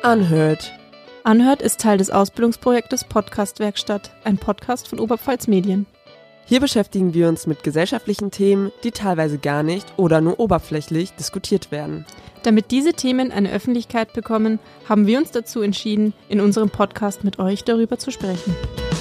Unheard. Unheard ist Teil des Ausbildungsprojektes Podcast-Werkstatt, ein Podcast von Oberpfalz Medien. Hier beschäftigen wir uns mit gesellschaftlichen Themen, die teilweise gar nicht oder nur oberflächlich diskutiert werden. Damit diese Themen eine Öffentlichkeit bekommen, haben wir uns dazu entschieden, in unserem Podcast mit euch darüber zu sprechen.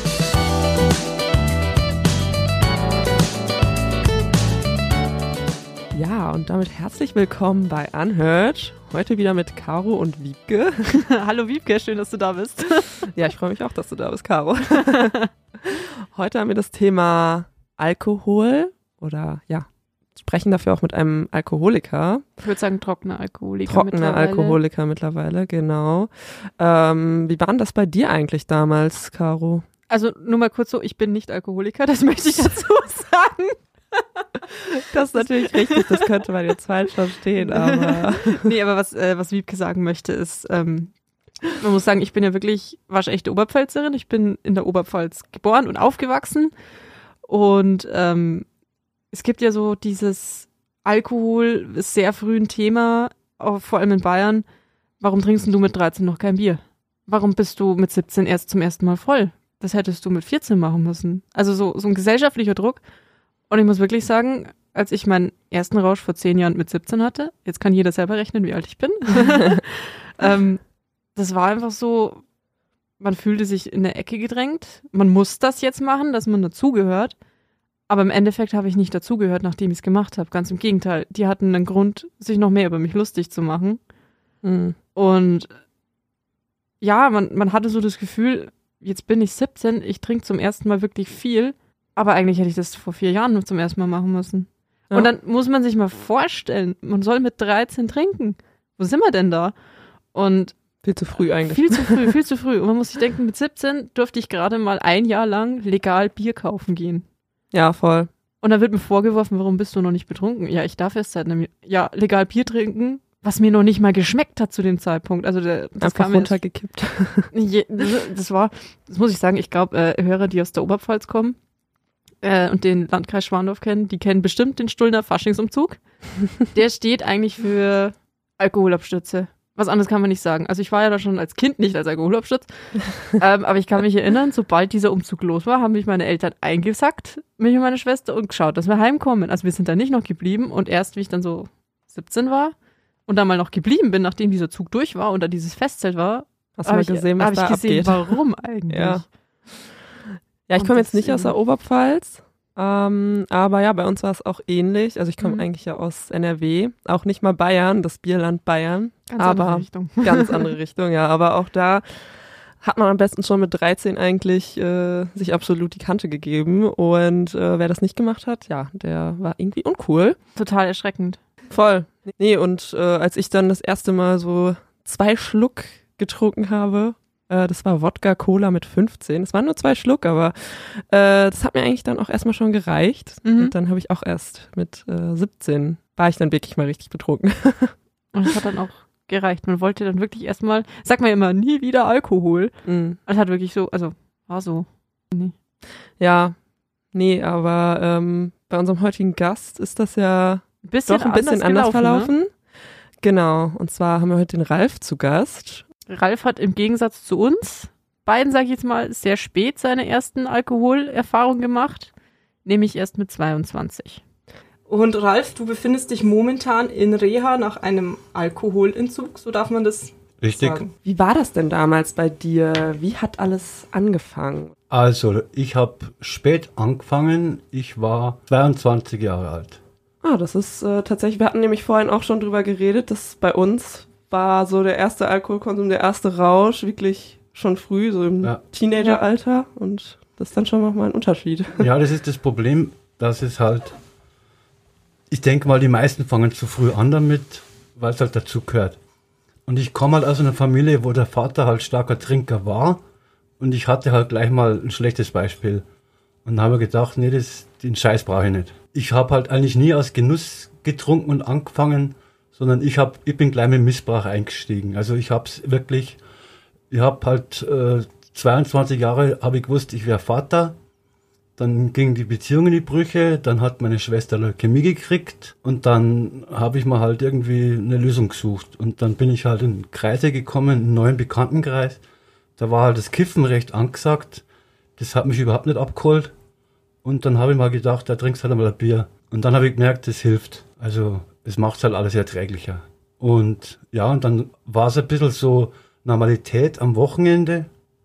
Ja, und damit herzlich willkommen bei Unheard. Heute wieder mit Caro und Wiebke. Hallo Wiebke, schön, dass du da bist. Ja, ich freue mich auch, dass du da bist, Caro. Heute haben wir das Thema Alkohol oder ja, sprechen dafür auch mit einem Alkoholiker. Ich würde sagen trockener Alkoholiker Alkoholiker mittlerweile, genau. Wie war denn das bei dir eigentlich damals, Caro? Also nur mal kurz so, ich bin nicht Alkoholiker, das möchte ich dazu sagen. Das ist natürlich richtig, das könnte man jetzt falsch verstehen, aber... Nee, aber was Wiebke sagen möchte ist, man muss sagen, ich bin ja wirklich waschechte Oberpfälzerin. Ich bin in der Oberpfalz geboren und aufgewachsen und es gibt ja so dieses Alkohol, ist sehr früh ein Thema, auch vor allem in Bayern. Warum trinkst du mit 13 noch kein Bier? Warum bist du mit 17 erst zum ersten Mal voll? Das hättest du mit 14 machen müssen. Also so ein gesellschaftlicher Druck. Und ich muss wirklich sagen, als ich meinen ersten Rausch vor 10 Jahren mit 17 hatte, jetzt kann jeder selber rechnen, wie alt ich bin, das war einfach so, man fühlte sich in der Ecke gedrängt. Man muss das jetzt machen, dass man dazugehört. Aber im Endeffekt habe ich nicht dazugehört, nachdem ich es gemacht habe. Ganz im Gegenteil. Die hatten einen Grund, sich noch mehr über mich lustig zu machen. Mhm. Und ja, man hatte so das Gefühl, jetzt bin ich 17, ich trinke zum ersten Mal wirklich viel. Aber eigentlich hätte ich das vor 4 Jahren nur zum ersten Mal machen müssen. Ja. Und dann muss man sich mal vorstellen, man soll mit 13 trinken. Wo sind wir denn da? Und viel zu früh eigentlich. Viel zu früh. Und man muss sich denken, mit 17 durfte ich gerade mal 1 Jahr lang legal Bier kaufen gehen. Ja, voll. Und dann wird mir vorgeworfen, warum bist du noch nicht betrunken? Ja, ich darf erst seit einem Jahr legal Bier trinken, was mir noch nicht mal geschmeckt hat zu dem Zeitpunkt. Also das einfach kam runtergekippt. Das muss ich sagen, ich glaube, Hörer, die aus der Oberpfalz kommen, und den Landkreis Schwandorf kennen, die kennen bestimmt den Stullner Faschingsumzug. Der steht eigentlich für Alkoholabstürze. Was anderes kann man nicht sagen. Also ich war ja da schon als Kind nicht als Alkoholabsturz, aber ich kann mich erinnern, sobald dieser Umzug los war, haben mich meine Eltern eingesackt, mich und meine Schwester, und geschaut, dass wir heimkommen. Also wir sind da nicht noch geblieben, und erst wie ich dann so 17 war und dann mal noch geblieben bin, nachdem dieser Zug durch war und da dieses Festzelt war, habe ich gesehen, warum eigentlich. Ja, ich komme jetzt nicht aus der Oberpfalz, aber ja, bei uns war es auch ähnlich. Also ich komme eigentlich ja aus NRW, auch nicht mal Bayern, das Bierland Bayern. Ganz andere Richtung. Ganz andere Richtung, ja. Aber auch da hat man am besten schon mit 13 eigentlich sich absolut die Kante gegeben. Und wer das nicht gemacht hat, ja, der war irgendwie uncool. Total erschreckend. Voll. Nee, und als ich dann das erste Mal so 2 Schluck getrunken habe, das war Wodka-Cola mit 15. Es waren nur 2 Schluck, aber das hat mir eigentlich dann auch erstmal schon gereicht. Mhm. Und dann habe ich auch erst mit 17 war ich dann wirklich mal richtig betrunken. Und das hat dann auch gereicht. Man wollte dann wirklich erstmal, sagt man ja immer, nie wieder Alkohol. Mhm. Das hat wirklich so, also war so. Nee. Ja, nee, aber bei unserem heutigen Gast ist das ja doch ein bisschen anders verlaufen. Ne? Genau, und zwar haben wir heute den Ralf zu Gast. Ralf hat im Gegensatz zu uns beiden, sage ich jetzt mal, sehr spät seine ersten Alkoholerfahrungen gemacht, nämlich erst mit 22. Und Ralf, du befindest dich momentan in Reha nach einem Alkoholentzug, so darf man das sagen. Wie war das denn damals bei dir? Wie hat alles angefangen? Also, ich habe spät angefangen, ich war 22 Jahre alt. Ah, das ist tatsächlich, wir hatten nämlich vorhin auch schon drüber geredet, dass bei uns war so der erste Alkoholkonsum, der erste Rausch, wirklich schon früh, so im Teenageralter. Und das ist dann schon nochmal ein Unterschied. Ja, das ist das Problem, dass es halt, ich denke mal, die meisten fangen zu früh an damit, weil es halt dazu gehört. Und ich komme halt aus einer Familie, wo der Vater halt starker Trinker war, und ich hatte halt gleich mal ein schlechtes Beispiel. Und dann habe ich gedacht, nee, den Scheiß brauche ich nicht. Ich habe halt eigentlich nie aus Genuss getrunken und angefangen, sondern ich bin gleich mit Missbrauch eingestiegen. Also ich habe 22 Jahre habe ich gewusst, ich wäre Vater. dann ging die Beziehung in die Brüche, dann hat meine Schwester Leukämie gekriegt und dann habe ich mal halt irgendwie eine Lösung gesucht. Und dann bin ich halt in Kreise gekommen, in einen neuen Bekanntenkreis. Da war halt das Kiffen recht angesagt. Das hat mich überhaupt nicht abgeholt. Und dann habe ich mal gedacht, da trinkst halt einmal ein Bier. Und dann habe ich gemerkt, das hilft. Also es macht halt alles erträglicher. Und ja, und dann war es ein bisschen so Normalität am Wochenende.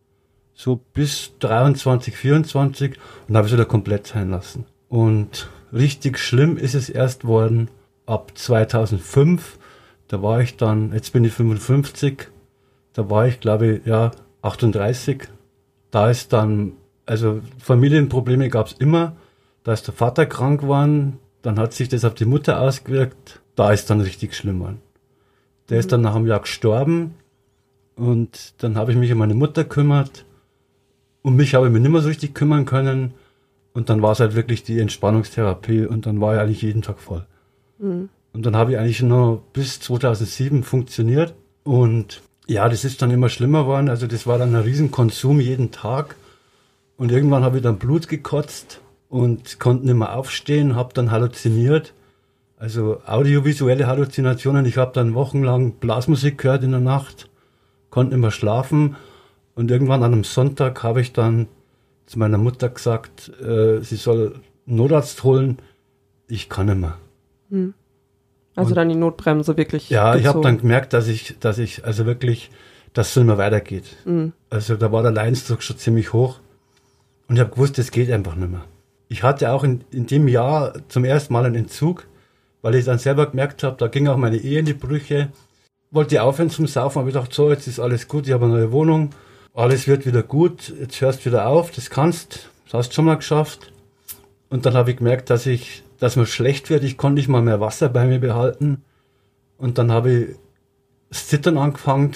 So bis 23, 24 und habe es wieder komplett sein lassen. Und richtig schlimm ist es erst worden ab 2005. Da war ich dann, jetzt bin ich 55, da war ich glaube ich, 38. Da ist dann, also Familienprobleme gab es immer. Da ist der Vater krank geworden, dann hat sich das auf die Mutter ausgewirkt. Da ist dann richtig schlimm geworden. Der ist dann nach einem Jahr gestorben und dann habe ich mich um meine Mutter gekümmert. Um mich habe ich mich nicht mehr so richtig kümmern können. Und dann war es halt wirklich die Entspannungstherapie und dann war ich eigentlich jeden Tag voll. Und dann habe ich eigentlich nur bis 2007 funktioniert. Und ja, das ist dann immer schlimmer geworden. Also das war dann ein Riesenkonsum jeden Tag. Und irgendwann habe ich dann Blut gekotzt und konnte nicht mehr aufstehen, habe dann halluziniert. Also audiovisuelle Halluzinationen. Ich habe dann wochenlang Blasmusik gehört in der Nacht, konnte nicht mehr schlafen. Und irgendwann an einem Sonntag habe ich dann zu meiner Mutter gesagt, sie soll einen Notarzt holen. Ich kann nicht mehr. Also dann die Notbremse wirklich Ja, gezogen. ich habe dann gemerkt, dass ich also wirklich, dass es nicht mehr weitergeht. Also da war der Leidensdruck schon ziemlich hoch. Und ich habe gewusst, es geht einfach nicht mehr. Ich hatte auch in dem Jahr zum ersten Mal einen Entzug, weil ich dann selber gemerkt habe, da ging auch meine Ehe in die Brüche. Wollte aufhören zum Saufen, habe ich gedacht, so, jetzt ist alles gut, ich habe eine neue Wohnung. Alles wird wieder gut, jetzt hörst du wieder auf, das hast du schon mal geschafft. Und dann habe ich gemerkt, dass mir schlecht wird, ich konnte nicht mal mehr Wasser bei mir behalten. Und dann habe ich das Zittern angefangen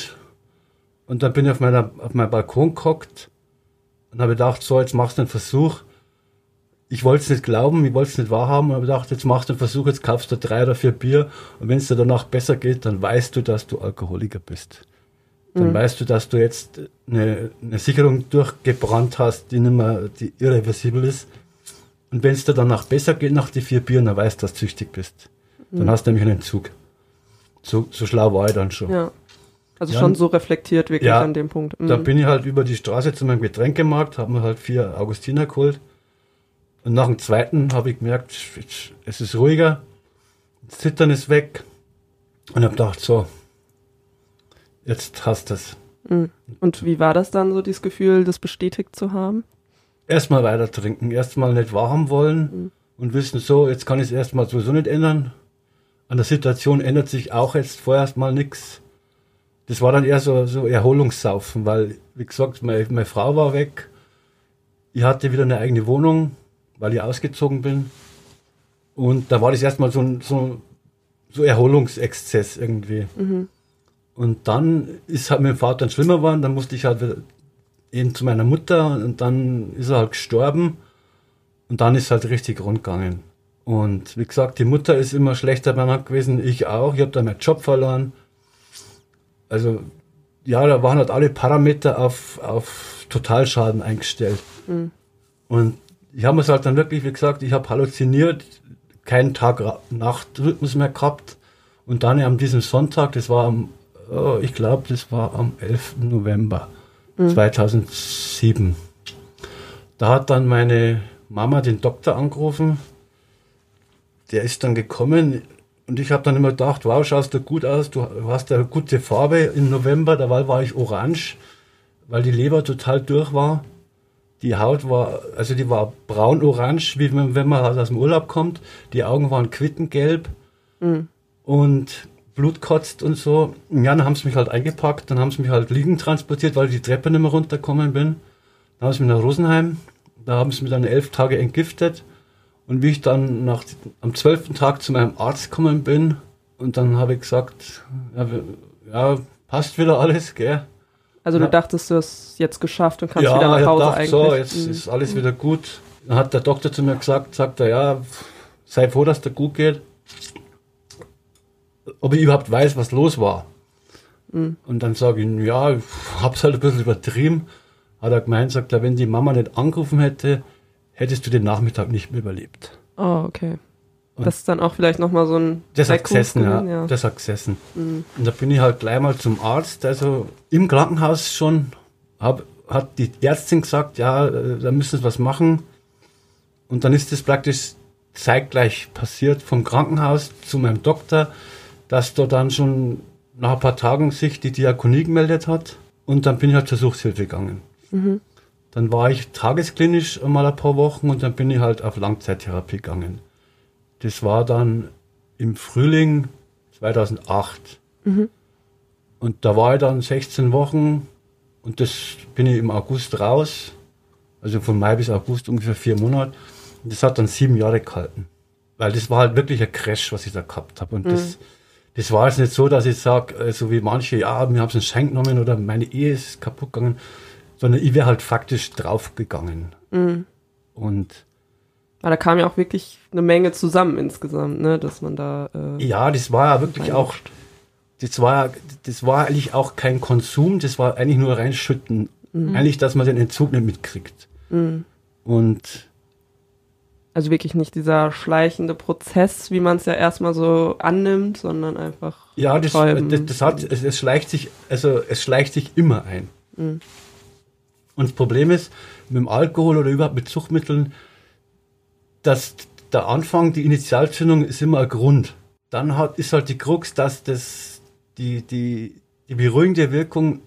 und dann bin ich auf meinem Balkon gehockt und habe gedacht, so, jetzt machst du einen Versuch. Ich wollte es nicht glauben, ich wollte es nicht wahrhaben und habe gedacht, jetzt machst du einen Versuch, jetzt kaufst du 3 oder 4 Bier und wenn es dir danach besser geht, dann weißt du, dass du Alkoholiker bist. Dann weißt du, dass du jetzt eine Sicherung durchgebrannt hast, die irreversibel ist. Und wenn es dir danach besser geht, nach die 4 Bieren, dann weißt du, dass du süchtig bist. Dann hast du nämlich einen Entzug. So schlau war ich dann schon. Ja. Also schon so reflektiert wirklich an dem Punkt. Da bin ich halt über die Straße zu meinem Getränkemarkt, habe mir halt 4 Augustiner geholt. Und nach dem zweiten habe ich gemerkt, es ist ruhiger, das Zittern ist weg. Und habe gedacht, so, jetzt hast du es. Und wie war das dann so, dieses Gefühl, das bestätigt zu haben? Erstmal weiter trinken, erstmal nicht wahrhaben wollen und wissen, so, jetzt kann ich es erstmal sowieso nicht ändern. An der Situation ändert sich auch jetzt vorerst mal nichts. Das war dann eher so Erholungssaufen, weil, wie gesagt, meine Frau war weg. Ich hatte wieder eine eigene Wohnung, weil ich ausgezogen bin. Und da war das erstmal so Erholungsexzess irgendwie. Und dann ist halt mit dem Vater dann schlimmer geworden, dann musste ich halt wieder eben zu meiner Mutter und dann ist er halt gestorben und dann ist halt richtig rund gegangen. Und wie gesagt, die Mutter ist immer schlechter beieinander gewesen, ich auch, ich habe dann meinen Job verloren. Also ja, da waren halt alle Parameter auf Totalschaden eingestellt. Und ich habe es halt dann wirklich, wie gesagt, ich habe halluziniert, keinen Tag-Nacht-Rhythmus mehr gehabt. Und dann an diesem Sonntag, das war am 11. November 2007. Da hat dann meine Mama den Doktor angerufen. Der ist dann gekommen und ich habe dann immer gedacht, wow, schaust du gut aus, du hast eine gute Farbe im November. Dabei war ich orange, weil die Leber total durch war. Die Haut war, also die war braun-orange, wie wenn man halt aus dem Urlaub kommt. Die Augen waren quittengelb und Blut kotzt und so. Ja, dann haben sie mich halt eingepackt, dann haben sie mich halt liegend transportiert, weil ich die Treppe nicht mehr runtergekommen bin. Dann haben sie mich nach Rosenheim, da haben sie mich dann 11 Tage entgiftet. Und wie ich dann am 12. Tag zu meinem Arzt gekommen bin, und dann habe ich gesagt, ja, passt wieder alles, gell. Also du dachtest, du hast es jetzt geschafft und kannst wieder nach Hause gedacht, eigentlich. So, jetzt ist alles wieder sagt der Doktor zu mir gesagt, ja, sei froh, dass dir gut geht. Ob ich überhaupt weiß, was los war. Und dann sage ich, ja, ich hab's halt ein bisschen übertrieben. Hat er gemeint, sagt er, wenn die Mama nicht angerufen hätte hättest du den Nachmittag nicht mehr überlebt. Oh, okay. Und das ist dann auch vielleicht nochmal so ein Das hat Weckruf gesessen, gewesen, ja. Das hat gesessen. Und da bin ich halt gleich mal zum Arzt, also im Krankenhaus schon, hat die Ärztin gesagt, ja, da müssen sie was machen. Und dann ist das praktisch zeitgleich passiert vom Krankenhaus zu meinem Doktor, dass da dann schon nach ein paar Tagen sich die Diakonie gemeldet hat. Und dann bin ich halt zur Suchthilfe gegangen. Dann war ich tagesklinisch mal ein paar Wochen und dann bin ich halt auf Langzeittherapie gegangen. Das war dann im Frühling 2008. Und da war ich dann 16 Wochen und das bin ich im August raus. Also von Mai bis August ungefähr 4 Monate. Und das hat dann 7 Jahre gehalten. Weil das war halt wirklich ein Crash, was ich da gehabt habe. Und das war jetzt nicht so, dass ich sage, so wie manche, ja, mir haben sie einen Schein genommen oder meine Ehe ist kaputt gegangen. Sondern ich wäre halt faktisch draufgegangen. Und aber da kam ja auch wirklich eine Menge zusammen insgesamt, ne, dass man da ja, das war ja wirklich auch, das war eigentlich auch kein Konsum, das war eigentlich nur reinschütten. Eigentlich, dass man den Entzug nicht mitkriegt. Und also wirklich nicht dieser schleichende Prozess, wie man es ja erstmal so annimmt, sondern einfach ja, betäuben. es schleicht sich immer ein. Und das Problem ist, mit dem Alkohol oder überhaupt mit Suchtmitteln, dass der Anfang, die Initialzündung ist immer ein Grund. Dann ist halt die Krux, dass die beruhigende Wirkung,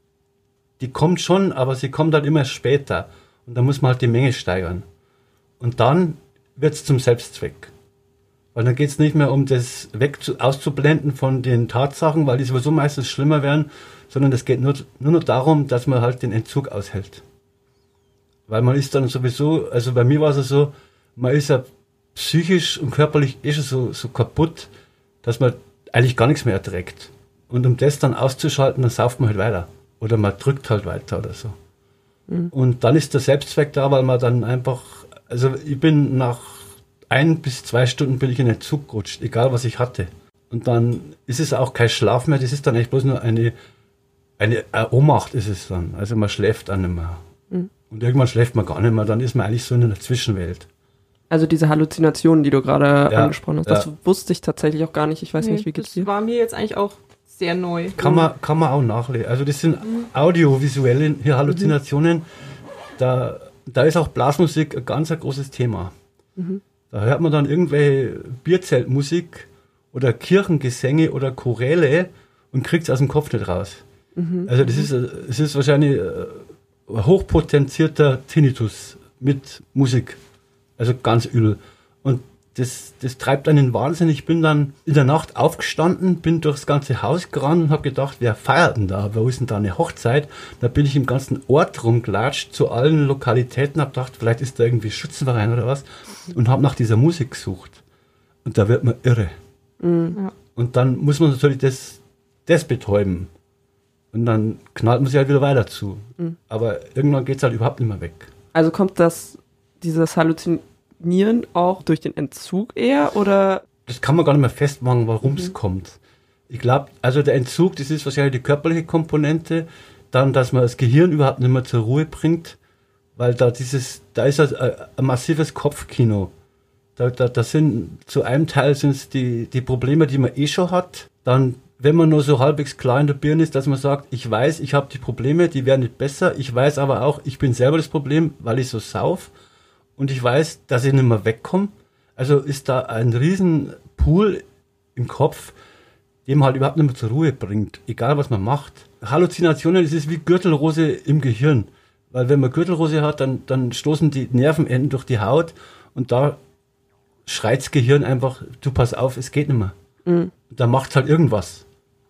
die kommt schon, aber sie kommt halt immer später. Und da muss man halt die Menge steigern. Und dann wird es zum Selbstzweck. Weil dann geht es nicht mehr um das auszublenden von den Tatsachen, weil die sowieso meistens schlimmer werden, sondern es geht nur noch darum, dass man halt den Entzug aushält. Weil man ist dann sowieso, also bei mir war es so, man ist ja psychisch und körperlich schon so kaputt, dass man eigentlich gar nichts mehr erträgt. Und um das dann auszuschalten, dann sauft man halt weiter. Oder man drückt halt weiter oder so. Und dann ist der Selbstzweck da, weil man dann einfach, also ich bin nach 1 bis 2 Stunden bin ich in den Entzug gerutscht, egal was ich hatte. Und dann ist es auch kein Schlaf mehr, das ist dann eigentlich bloß nur eine Ohnmacht ist es dann. Also man schläft dann nicht mehr. Und irgendwann schläft man gar nicht mehr, dann ist man eigentlich so in einer Zwischenwelt. Also diese Halluzinationen, die du gerade angesprochen hast, das wusste ich tatsächlich auch gar nicht. Ich weiß nicht, wie geht's dir? Das war mir jetzt eigentlich auch sehr neu. Kann man auch nachlesen. Also das sind audiovisuelle Halluzinationen. Da ist auch Blasmusik ein ganz großes Thema. Da hört man dann irgendwelche Bierzeltmusik oder Kirchengesänge oder Choräle und kriegt es aus dem Kopf nicht raus. Also das ist wahrscheinlich ein hochpotenzierter Tinnitus mit Musik. Also ganz übel. Und das treibt einen Wahnsinn. Ich bin dann in der Nacht aufgestanden, bin durchs ganze Haus gerannt und habe gedacht, wer feiert denn da? Wo ist denn da eine Hochzeit? Da bin ich im ganzen Ort rumgelatscht, zu allen Lokalitäten, habe gedacht, vielleicht ist da irgendwie Schützenverein oder was. Und habe nach dieser Musik gesucht. Und da wird man irre. Und dann muss man natürlich das betäuben. Und dann knallt man sich halt wieder weiter zu. Aber irgendwann geht es halt überhaupt nicht mehr weg. Also kommt dieses Halluzinieren auch durch den Entzug eher, oder? Das kann man gar nicht mehr festmachen, warum es kommt. Ich glaube, also der Entzug, das ist wahrscheinlich die körperliche Komponente, dann, dass man das Gehirn überhaupt nicht mehr zur Ruhe bringt, weil da ist ein massives Kopfkino. Da sind, zu einem Teil sind es die Probleme, die man schon hat. Dann, wenn man nur so halbwegs klar in der Birne ist, dass man sagt, ich weiß, ich habe die Probleme, die werden nicht besser. Ich weiß aber auch, ich bin selber das Problem, weil ich so sauf. Und ich weiß, dass ich nicht mehr wegkomme. Also ist da ein riesen Pool im Kopf, den man halt überhaupt nicht mehr zur Ruhe bringt, egal was man macht. Halluzinationen, das ist wie Gürtelrose im Gehirn. Weil wenn man Gürtelrose hat, dann stoßen die Nervenenden durch die Haut und da schreit das Gehirn einfach, du pass auf, es geht nicht mehr. Da macht halt irgendwas.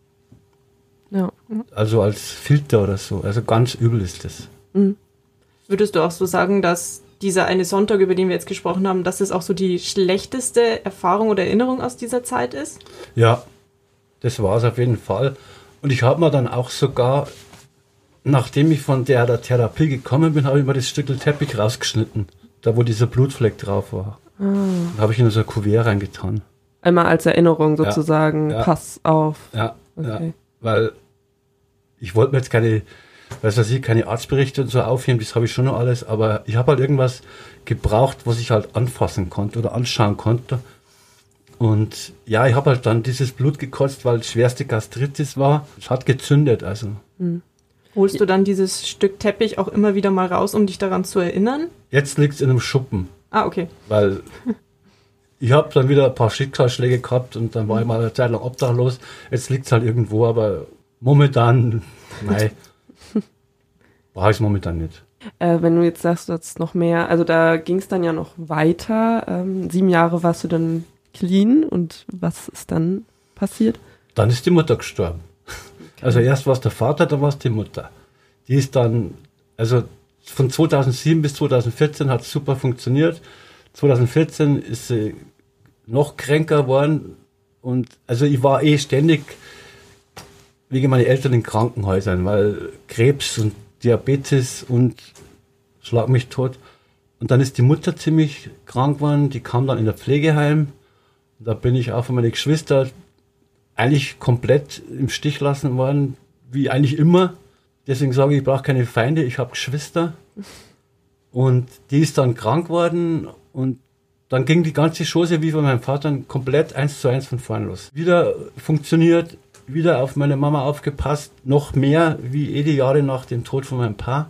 Ja. Also als Filter oder so. Also ganz übel ist das. Würdest du auch so sagen, dass dieser eine Sonntag, über den wir jetzt gesprochen haben, dass es auch so die schlechteste Erfahrung oder Erinnerung aus dieser Zeit ist? Ja, das war es auf jeden Fall. Und ich habe mir dann auch sogar, nachdem ich von der Therapie gekommen bin, habe ich mir das Stück Teppich rausgeschnitten. Da, wo dieser Blutfleck drauf war. Da habe ich in so ein Kuvert reingetan. Einmal als Erinnerung sozusagen, Ja. Pass auf. Ja, Okay. ja, weil ich wollte mir jetzt keine weiß was ich, keine Arztberichte und so aufheben, das habe ich schon noch alles, aber ich habe halt irgendwas gebraucht, was ich halt anfassen konnte oder anschauen konnte. Und ja, ich habe halt dann dieses Blut gekotzt, weil schwerste Gastritis war. Es hat gezündet, also. Holst du dann dieses Stück Teppich auch immer wieder mal raus, um dich daran zu erinnern? Jetzt liegt es in einem Schuppen, Ah, okay. weil ich habe dann wieder ein paar Schicksalsschläge gehabt und dann war ich mal eine Zeit lang obdachlos. Jetzt liegt es halt irgendwo, aber momentan, nein, brauche ich es momentan nicht. Wenn du jetzt sagst, du hast noch mehr, also da ging es dann ja noch weiter. 7 Jahre warst du dann clean und was ist dann passiert? Dann ist die Mutter gestorben. Also erst war es der Vater, dann war es die Mutter. Die ist dann, also von 2007 bis 2014 hat es super funktioniert. 2014 ist sie noch kränker geworden und also ich war ständig wegen meiner Eltern in Krankenhäusern, weil Krebs und Diabetes und schlag mich tot. Und dann ist die Mutter ziemlich krank geworden, die kam dann in der Pflegeheim. Da bin ich auch von meinen Geschwistern eigentlich komplett im Stich lassen worden, wie eigentlich immer. Deswegen sage ich, ich brauche keine Feinde, ich habe Geschwister. Und die ist dann krank geworden und dann ging die ganze Chose wie von meinem Vater komplett 1:1 von vorn los. Wieder funktioniert, wieder auf meine Mama aufgepasst, noch mehr wie die Jahre nach dem Tod von meinem Pa.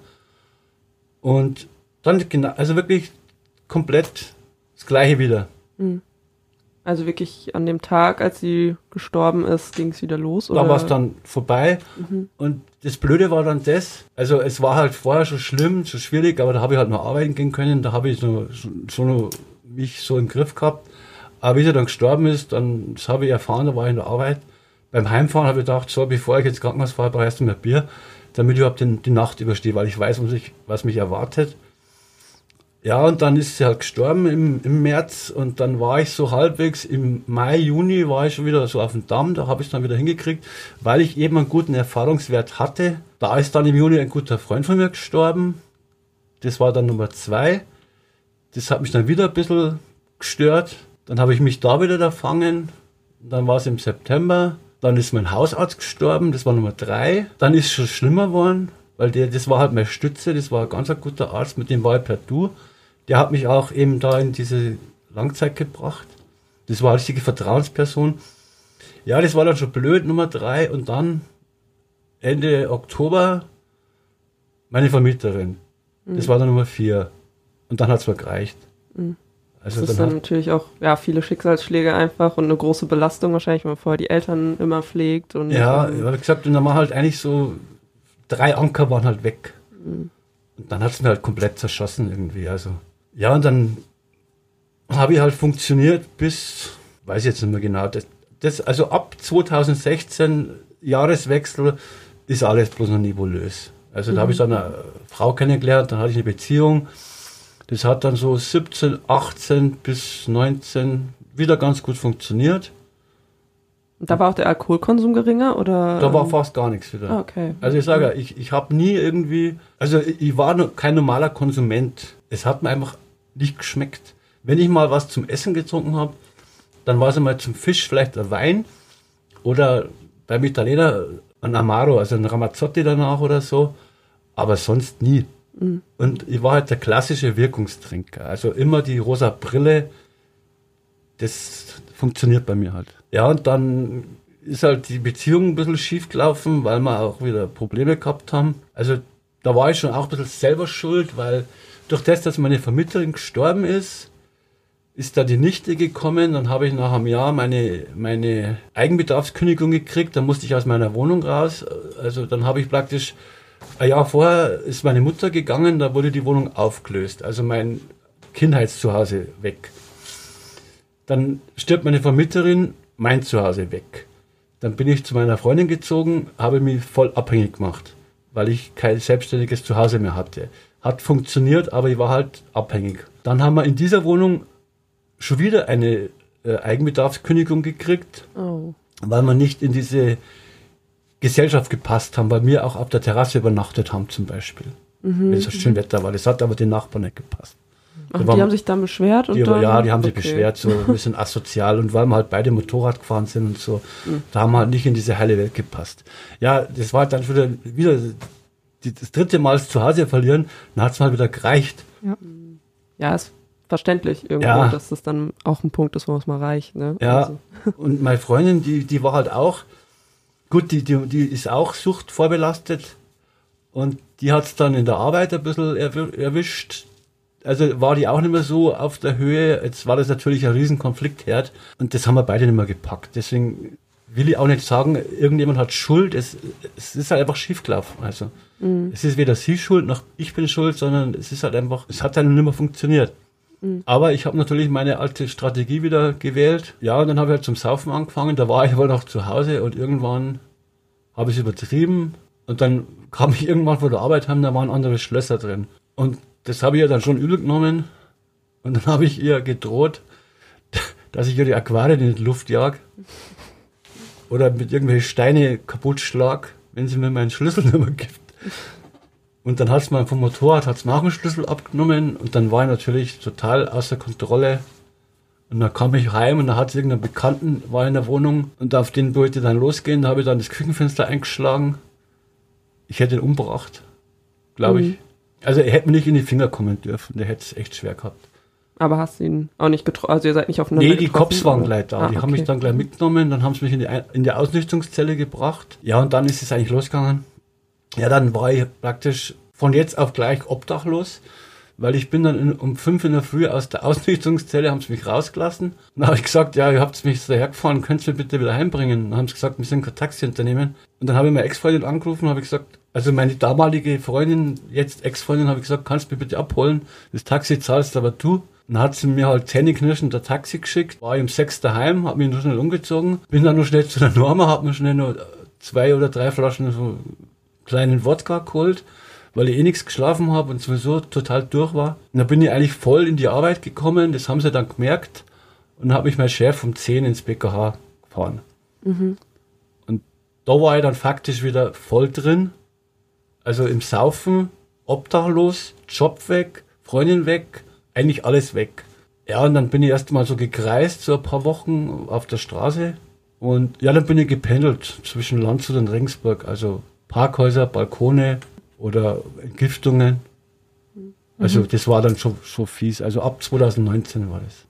Und dann genau, also wirklich komplett das Gleiche wieder. Also wirklich an dem Tag, als sie gestorben ist, ging es wieder los? Da war es dann vorbei. Und das Blöde war dann das, also es war halt vorher schon schlimm, schon schwierig, aber da habe ich halt noch arbeiten gehen können, da habe ich schon mich so im Griff gehabt. Aber wie sie dann gestorben ist, dann, das habe ich erfahren, da war ich in der Arbeit. Beim Heimfahren habe ich gedacht, so, bevor ich ins Krankenhaus fahre, brauche ich erst mal Bier, damit ich überhaupt die Nacht überstehe, weil ich weiß, was mich erwartet. Ja, und dann ist sie halt gestorben im März und dann war ich so halbwegs im Mai, Juni war ich schon wieder so auf dem Damm, da habe ich es dann wieder hingekriegt, weil ich eben einen guten Erfahrungswert hatte. Da ist dann im Juni ein guter Freund von mir gestorben, das war dann Nummer 2. Das hat mich dann wieder ein bisschen gestört. Dann habe ich mich da wieder erfangen, dann war es im September, dann ist mein Hausarzt gestorben, das war Nummer 3. Dann ist es schon schlimmer geworden, weil das war halt meine Stütze, das war ein ganz guter Arzt, mit dem war ich per Du. Der hat mich auch eben da in diese Langzeit gebracht. Das war eine richtige Vertrauensperson. Ja, das war dann schon blöd, Nummer 3. Und dann Ende Oktober meine Vermieterin. Das war dann Nummer 4. Und dann hat es mir gereicht. Also das ist dann natürlich auch viele Schicksalsschläge einfach und eine große Belastung wahrscheinlich, wenn man vorher die Eltern immer pflegt. Und ja, wie gesagt, und dann war halt eigentlich so 3 Anker waren halt weg. Und dann hat es mir halt komplett zerschossen irgendwie. Also ja, und dann habe ich halt funktioniert bis, weiß ich jetzt nicht mehr genau, also ab 2016 Jahreswechsel ist alles bloß noch nebulös. Also da habe ich dann eine Frau kennengelernt, dann hatte ich eine Beziehung. Das hat dann so 17, 18 bis 19 wieder ganz gut funktioniert. Da war auch der Alkoholkonsum geringer, oder? Da war fast gar nichts wieder. Okay. Also ich sage ja, ich habe nie irgendwie, also ich war kein normaler Konsument. Es hat mir einfach nicht geschmeckt. Wenn ich mal was zum Essen getrunken habe, dann war es einmal zum Fisch vielleicht ein Wein oder beim Italiener ein Amaro, also ein Ramazzotti danach oder so, aber sonst nie. Und ich war halt der klassische Wirkungstrinker. Also immer die rosa Brille, das funktioniert bei mir halt. Ja, und dann ist halt die Beziehung ein bisschen schief gelaufen, weil wir auch wieder Probleme gehabt haben. Also da war ich schon auch ein bisschen selber schuld, weil durch das, dass meine Vermieterin gestorben ist da die Nichte gekommen. Dann habe ich nach einem Jahr meine Eigenbedarfskündigung gekriegt. Dann musste ich aus meiner Wohnung raus. Also dann habe ich praktisch, ein Jahr vorher ist meine Mutter gegangen, da wurde die Wohnung aufgelöst. Also mein Kindheitszuhause weg. Dann stirbt meine Vermieterin, mein Zuhause weg. Dann bin ich zu meiner Freundin gezogen, habe mich voll abhängig gemacht, weil ich kein selbstständiges Zuhause mehr hatte. Hat funktioniert, aber ich war halt abhängig. Dann haben wir in dieser Wohnung schon wieder eine Eigenbedarfskündigung gekriegt, weil wir nicht in diese Gesellschaft gepasst haben, weil wir auch auf der Terrasse übernachtet haben zum Beispiel. Wenn es so schön Wetter war. Das hat aber den Nachbarn nicht gepasst. Ach, die haben sich dann beschwert? Und dann, ja, die haben sich beschwert, so ein bisschen asozial. Und weil wir halt beide Motorrad gefahren sind und so, da haben wir halt nicht in diese heile Welt gepasst. Ja, das war dann wieder das dritte Mal zu Hause verlieren, dann hat es mal wieder gereicht. Ja, ist verständlich irgendwo, Ja. dass das dann auch ein Punkt ist, wo es mal reicht. Ne? Ja, Also, und meine Freundin, die war halt auch, gut, die ist auch suchtvorbelastet und die hat es dann in der Arbeit ein bisschen erwischt. Also war die auch nicht mehr so auf der Höhe. Jetzt war das natürlich ein riesen Konfliktherd und das haben wir beide nicht mehr gepackt. Deswegen will ich auch nicht sagen, irgendjemand hat Schuld. Es ist halt einfach schiefgelaufen. Also es ist weder sie schuld noch ich bin schuld, sondern es ist halt einfach, es hat dann nicht mehr funktioniert. Aber ich habe natürlich meine alte Strategie wieder gewählt. Ja, und dann habe ich halt zum Saufen angefangen. Da war ich aber noch zu Hause und irgendwann habe ich es übertrieben. Und dann kam ich irgendwann von der Arbeit heim, da waren andere Schlösser drin. Und das habe ich ja dann schon übel genommen. Und dann habe ich ihr gedroht, dass ich ihr die Aquarien in die Luft jag. Oder mit irgendwelchen Steine kaputt schlag, wenn sie mir meinen Schlüssel nicht mehr gibt. Und dann hat es mal vom Motorrad hat's nach dem Schlüssel abgenommen und dann war ich natürlich total außer Kontrolle. Und dann kam ich heim und da hat es irgendeinen Bekannten, war in der Wohnung und auf den wollte ich dann losgehen. Da habe ich dann das Küchenfenster eingeschlagen. Ich hätte ihn umgebracht, glaube ich. Also er hätte mir nicht in die Finger kommen dürfen, der hätte es echt schwer gehabt. aber hast du ihn auch nicht getroffen? Also ihr seid nicht aufeinander Nee, die getroffen? Cops waren oder? gleich da. Ah, Die haben mich dann gleich mitgenommen, dann haben sie mich in die Ausnüchterungszelle gebracht. Ja, und dann ist es eigentlich losgegangen. Ja, dann war ich praktisch von jetzt auf gleich obdachlos, weil ich bin dann um 5 in der Früh aus der Ausnüchterungszelle, haben sie mich rausgelassen. Und dann habe ich gesagt, ja, ihr habt mich so hergefahren, könnt ihr mich bitte wieder heimbringen? Dann haben sie gesagt, wir sind kein Taxiunternehmen. Und dann habe ich meine Ex-Freundin angerufen, habe ich gesagt, also meine damalige Freundin, jetzt Ex-Freundin, habe ich gesagt, kannst du mich bitte abholen? Das Taxi zahlst aber du. Dann hat sie mir halt zähneknirschend der Taxi geschickt, war ich um 6 daheim, habe mich nur schnell umgezogen, bin dann noch schnell zu der Norma, habe mir schnell noch 2 oder 3 Flaschen so kleinen Wodka geholt, weil ich eh nichts geschlafen habe und sowieso total durch war. Und dann bin ich eigentlich voll in die Arbeit gekommen, das haben sie dann gemerkt und dann habe ich meinen Chef um 10 ins BKH gefahren. Und da war ich dann faktisch wieder voll drin, also im Saufen, obdachlos, Job weg, Freundin weg, eigentlich alles weg. Ja, und dann bin ich erst mal so gekreist, so ein paar Wochen auf der Straße. Und ja, dann bin ich gependelt zwischen Landshut und Regensburg. Also Parkhäuser, Balkone oder Entgiftungen. Also das war dann schon fies. Also ab 2019 war das.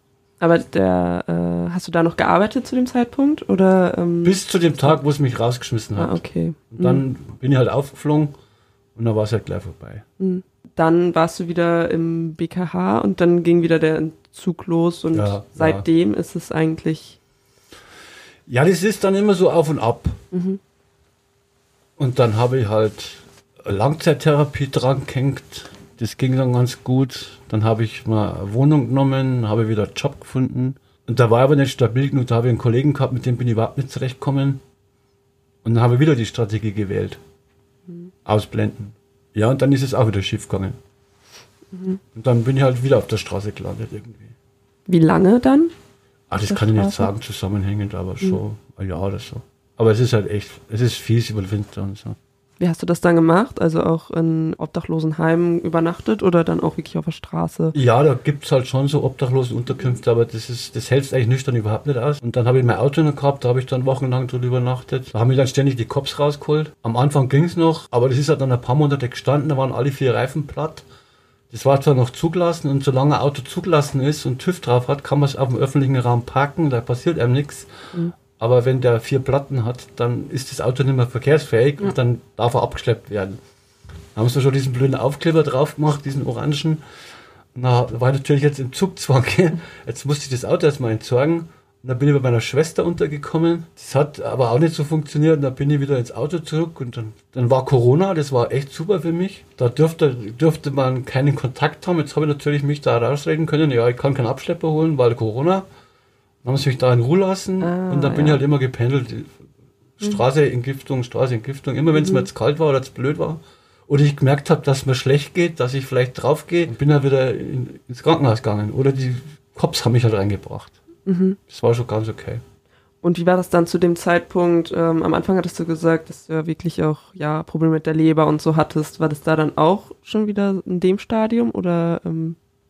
Aber hast du da noch gearbeitet zu dem Zeitpunkt? Oder, Bis zu dem Tag, wo es mich rausgeschmissen hat. okay. Und dann bin ich halt aufgeflogen und dann war es halt gleich vorbei. Dann warst du wieder im BKH und dann ging wieder der Entzug los und Ja, seitdem ist es eigentlich... Ja, das ist dann immer so auf und ab. Und dann habe ich halt Langzeittherapie dran gehängt. Das ging dann ganz gut. Dann habe ich mal eine Wohnung genommen, habe wieder einen Job gefunden. Und da war ich aber nicht stabil genug. Da habe ich einen Kollegen gehabt, mit dem bin ich überhaupt nicht zurechtgekommen. Und dann habe ich wieder die Strategie gewählt. Ausblenden. Ja, und dann ist es auch wieder schief gegangen. Und dann bin ich halt wieder auf der Straße gelandet irgendwie. Wie lange dann? Das der kann ich nicht Straße? sagen zusammenhängend, aber schon ein Jahr oder so. Aber es ist halt echt, es ist fies über den Winter und so. Wie hast du das dann gemacht? Also auch in Obdachlosenheimen übernachtet oder dann auch wirklich auf der Straße? Ja, da gibt es halt schon so Obdachlosenunterkünfte, aber das hält eigentlich nüchtern überhaupt nicht aus. Und dann habe ich mein Auto noch gehabt, da habe ich dann wochenlang drüber übernachtet. Da haben mich dann ständig die Cops rausgeholt. Am Anfang ging es noch, aber das ist halt dann ein paar Monate gestanden, da waren alle 4 Reifen platt. Das war zwar noch zugelassen und solange ein Auto zugelassen ist und TÜV drauf hat, kann man es auf dem öffentlichen Raum parken, da passiert einem nichts. Aber wenn der 4 Platten hat, dann ist das Auto nicht mehr verkehrsfähig und dann darf er abgeschleppt werden. Da haben sie schon diesen blöden Aufkleber drauf gemacht, diesen orangen. Na, da war ich natürlich jetzt im Zugzwang. Jetzt musste ich das Auto erstmal entsorgen. Und dann bin ich bei meiner Schwester untergekommen. Das hat aber auch nicht so funktioniert. Und dann bin ich wieder ins Auto zurück. Und dann war Corona, das war echt super für mich. Da durfte man keinen Kontakt haben. Jetzt habe ich natürlich mich da rausreden können. Ja, ich kann keinen Abschlepper holen, weil Corona. Dann haben sie mich da in Ruhe lassen. Und dann bin ich halt immer gependelt. Straße Entgiftung. Immer wenn es mir jetzt kalt war oder zu blöd war. Oder ich gemerkt habe, dass mir schlecht geht, dass ich vielleicht drauf gehe. Bin dann wieder ins Krankenhaus gegangen. Oder die Cops haben mich halt reingebracht. Das war schon ganz okay. Und wie war das dann zu dem Zeitpunkt? Am Anfang hattest du gesagt, dass du ja wirklich auch Probleme mit der Leber und so hattest. War das da dann auch schon wieder in dem Stadium? Oder,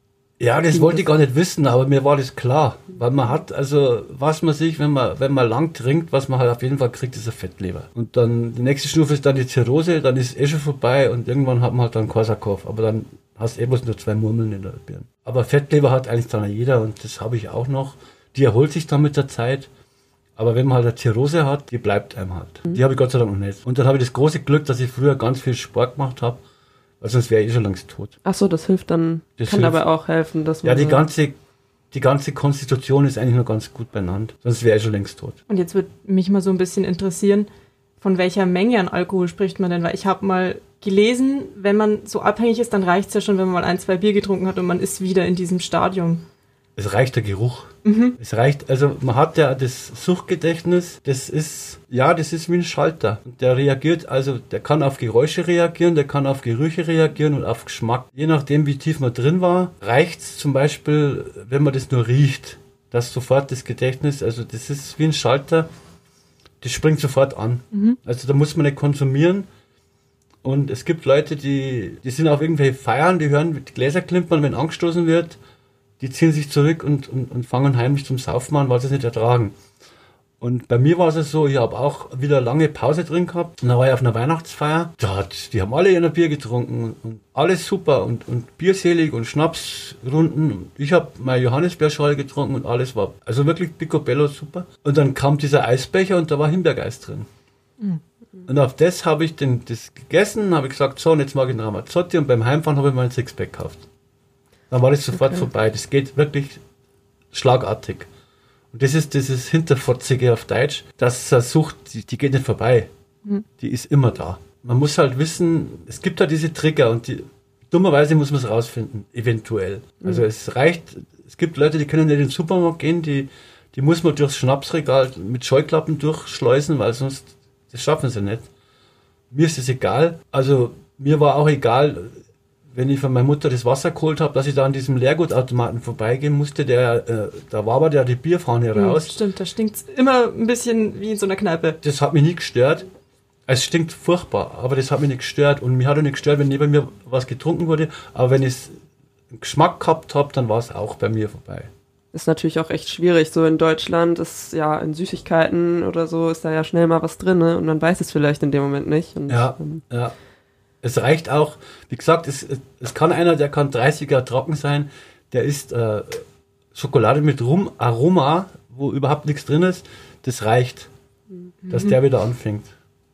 Ja, das wollte ich gar nicht wissen, aber mir war das klar. Weil man hat, also, was man sich, wenn man lang trinkt, was man halt auf jeden Fall kriegt, ist eine Fettleber. Und dann, die nächste Stufe ist dann die Zirrhose, dann ist es schon vorbei und irgendwann hat man halt dann Korsakoff. Aber dann hast du bloß nur 2 Murmeln in der Birne. Aber Fettleber hat eigentlich dann jeder und das habe ich auch noch. Die erholt sich dann mit der Zeit. Aber wenn man halt eine Zirrhose hat, die bleibt einem halt. Die habe ich Gott sei Dank noch nicht. Und dann habe ich das große Glück, dass ich früher ganz viel Sport gemacht habe. Weil sonst wäre ich schon längst tot. Ach so, das hilft dann, das kann hilft. Aber auch helfen, dass man... Ja, die ganze Konstitution ist eigentlich noch ganz gut beieinander. Sonst wäre ich schon längst tot. Und jetzt würde mich mal so ein bisschen interessieren, von welcher Menge an Alkohol spricht man denn? Weil ich habe mal gelesen, wenn man so abhängig ist, dann reicht es ja schon, wenn man mal 1, 2 Bier getrunken hat und man ist wieder in diesem Stadium. Es reicht der Geruch. Es reicht, also man hat ja das Suchtgedächtnis, das ist wie ein Schalter. Und der reagiert, also der kann auf Geräusche reagieren, der kann auf Gerüche reagieren und auf Geschmack. Je nachdem, wie tief man drin war, reicht es zum Beispiel, wenn man das nur riecht, dass sofort das Gedächtnis, also das ist wie ein Schalter, das springt sofort an. Also da muss man nicht konsumieren. Und es gibt Leute, die sind auf irgendwelche Feiern, die hören die Gläser klimpern, wenn angestoßen wird. Die ziehen sich zurück und fangen heimlich zum Saufen an, weil sie es nicht ertragen. Und bei mir war es so, ich habe auch wieder lange Pause drin gehabt. Und da war ich auf einer Weihnachtsfeier. Die haben alle ein Bier getrunken und alles super und bierselig und Schnapsrunden. Ich habe meine Johannisbeerschale getrunken und alles war also wirklich picobello super. Und dann kam dieser Eisbecher und da war Himbeereis drin. Und auf das habe ich das gegessen, habe ich gesagt, so, und jetzt mag ich einen Ramazzotti. Und beim Heimfahren habe ich mir einen Sixpack gekauft. Dann war das sofort vorbei. Das geht wirklich schlagartig. Und das ist dieses Hinterfotzige auf Deutsch, dass Sucht, die geht nicht vorbei. Die ist immer da. Man muss halt wissen, es gibt halt diese Trigger und dummerweise muss man es rausfinden, eventuell. Also es reicht, es gibt Leute, die können nicht in den Supermarkt gehen, die muss man durchs Schnapsregal mit Scheuklappen durchschleusen, weil sonst, das schaffen sie nicht. Mir ist es egal. Also mir war auch egal, wenn ich von meiner Mutter das Wasser geholt habe, dass ich da an diesem Leergutautomaten vorbeigehen musste, da war aber die Bierfahne raus. Stimmt, da stinkt es immer ein bisschen wie in so einer Kneipe. Das hat mich nie gestört. Es stinkt furchtbar, aber das hat mich nicht gestört. Und mich hat auch nicht gestört, wenn neben mir was getrunken wurde. Aber wenn ich einen Geschmack gehabt habe, dann war es auch bei mir vorbei. Ist natürlich auch echt schwierig. So in Deutschland ist ja in Süßigkeiten oder so, ist da ja schnell mal was drin, ne? Und dann weiß es vielleicht in dem Moment nicht. Und, ja. Es reicht auch, wie gesagt, es kann einer, der kann 30er trocken sein, der isst Schokolade mit Aroma, wo überhaupt nichts drin ist, das reicht, dass der wieder anfängt.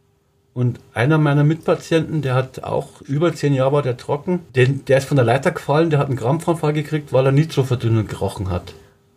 Und einer meiner Mitpatienten, der hat auch über 10 Jahre war der trocken, der ist von der Leiter gefallen, der hat einen Krampfanfall gekriegt, weil er Nitroverdünnung gerochen hat.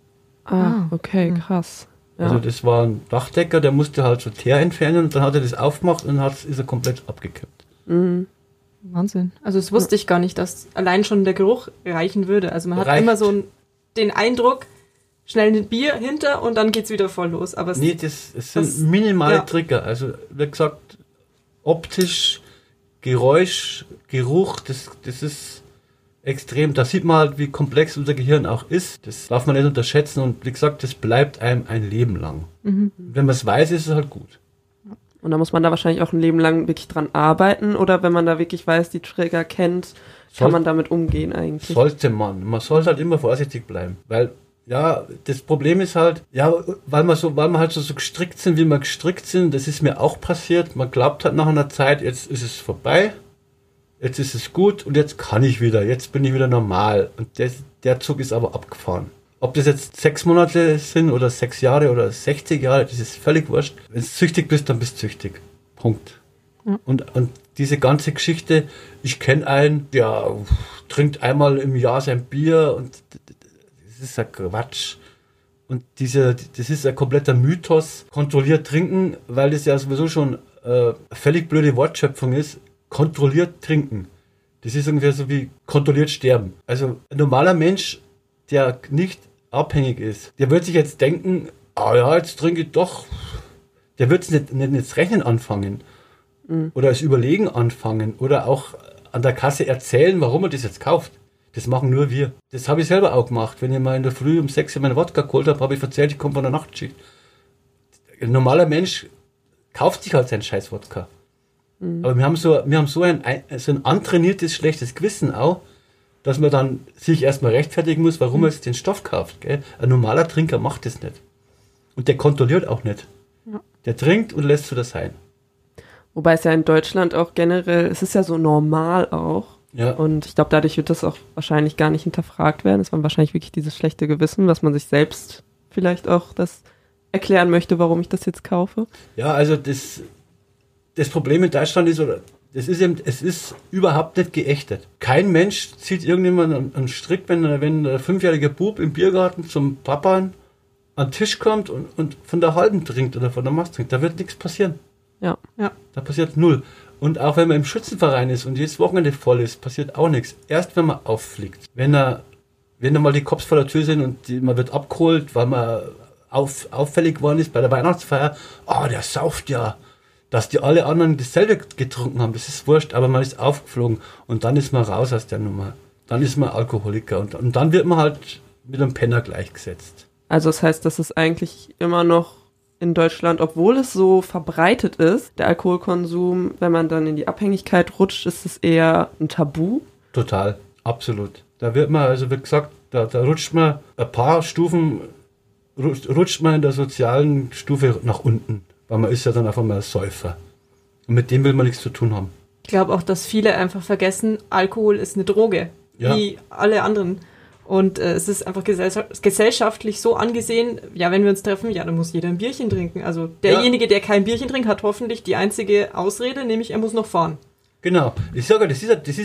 Ah, okay, krass. Ja. Also das war ein Dachdecker, der musste halt so Teer entfernen und dann hat er das aufgemacht und dann ist er komplett abgekippt. Wahnsinn. Also das wusste ich gar nicht, dass allein schon der Geruch reichen würde. Also man hat immer so den Eindruck, schnell ein Bier hinter und dann geht's wieder voll los. Aber es sind minimale Trigger. Also wie gesagt, optisch, Geräusch, Geruch, das ist extrem. Da sieht man halt, wie komplex unser Gehirn auch ist. Das darf man nicht unterschätzen und wie gesagt, das bleibt einem ein Leben lang. Wenn man es weiß, ist es halt gut. Und da muss man da wahrscheinlich auch ein Leben lang wirklich dran arbeiten oder wenn man da wirklich weiß, die Trigger kennt, kann man damit umgehen eigentlich? Sollte man. Man sollte halt immer vorsichtig bleiben, weil ja, das Problem ist halt, ja, weil wir halt so gestrickt sind, wie wir gestrickt sind, das ist mir auch passiert. Man glaubt halt nach einer Zeit, jetzt ist es vorbei, jetzt ist es gut und jetzt kann ich wieder, jetzt bin ich wieder normal. Und der Zug ist aber abgefahren. Ob das jetzt 6 Monate sind oder 6 Jahre oder 60 Jahre, das ist völlig wurscht. Wenn du süchtig bist, dann bist du süchtig. Punkt. Ja. Und diese ganze Geschichte, ich kenne einen, der trinkt einmal im Jahr sein Bier und das ist ein Quatsch. Und das ist ein kompletter Mythos. Kontrolliert trinken, weil das ja sowieso schon völlig blöde Wortschöpfung ist. Kontrolliert trinken. Das ist ungefähr so wie kontrolliert sterben. Also ein normaler Mensch, der nicht abhängig ist, der wird sich jetzt denken, jetzt trinke ich doch. Der wird es nicht ins Rechnen anfangen. Oder das Überlegen anfangen. Oder auch an der Kasse erzählen, warum er das jetzt kauft. Das machen nur wir. Das habe ich selber auch gemacht. Wenn ich mal in der Früh um 6 Uhr meine Wodka geholt habe, habe ich erzählt, ich komme von der Nachtschicht. Ein normaler Mensch kauft sich halt seinen scheiß Wodka. Aber wir haben so ein antrainiertes, schlechtes Gewissen auch, dass man dann sich erstmal rechtfertigen muss, warum er jetzt den Stoff kauft. Gell? Ein normaler Trinker macht das nicht. Und der kontrolliert auch nicht. Ja. Der trinkt und lässt es wieder sein. Wobei es ja in Deutschland auch generell, es ist ja so normal auch. Ja. Und ich glaube, dadurch wird das auch wahrscheinlich gar nicht hinterfragt werden. Es war wahrscheinlich wirklich dieses schlechte Gewissen, was man sich selbst vielleicht auch das erklären möchte, warum ich das jetzt kaufe. Ja, also das Problem in Deutschland ist, oder es ist überhaupt nicht geächtet. Kein Mensch zieht irgendjemand einen Strick, wenn ein 5-jähriger Bub im Biergarten zum Papa an den Tisch kommt und von der halben trinkt oder von der Maß trinkt. Da wird nichts passieren. Ja. Da passiert null. Und auch wenn man im Schützenverein ist und jedes Wochenende voll ist, passiert auch nichts. Erst wenn man auffliegt. Wenn da mal die Cops vor der Tür sind und man wird abgeholt, weil man auffällig geworden ist bei der Weihnachtsfeier, der sauft ja. Dass die alle anderen dasselbe getrunken haben, das ist wurscht, aber man ist aufgeflogen und dann ist man raus aus der Nummer. Dann ist man Alkoholiker und dann wird man halt mit einem Penner gleichgesetzt. Also das heißt, dass es eigentlich immer noch in Deutschland, obwohl es so verbreitet ist, der Alkoholkonsum, wenn man dann in die Abhängigkeit rutscht, ist es eher ein Tabu. Total, absolut. Da wird man, also wie gesagt, da rutscht man ein paar Stufen, rutscht man in der sozialen Stufe nach unten. Weil man ist ja dann einfach mal ein Säufer. Und mit dem will man nichts zu tun haben. Ich glaube auch, dass viele einfach vergessen, Alkohol ist eine Droge, wie alle anderen. Und es ist einfach gesellschaftlich so angesehen, ja, wenn wir uns treffen, ja, dann muss jeder ein Bierchen trinken. Also derjenige, der kein Bierchen trinkt, hat hoffentlich die einzige Ausrede, nämlich er muss noch fahren. Genau. Ich sage, das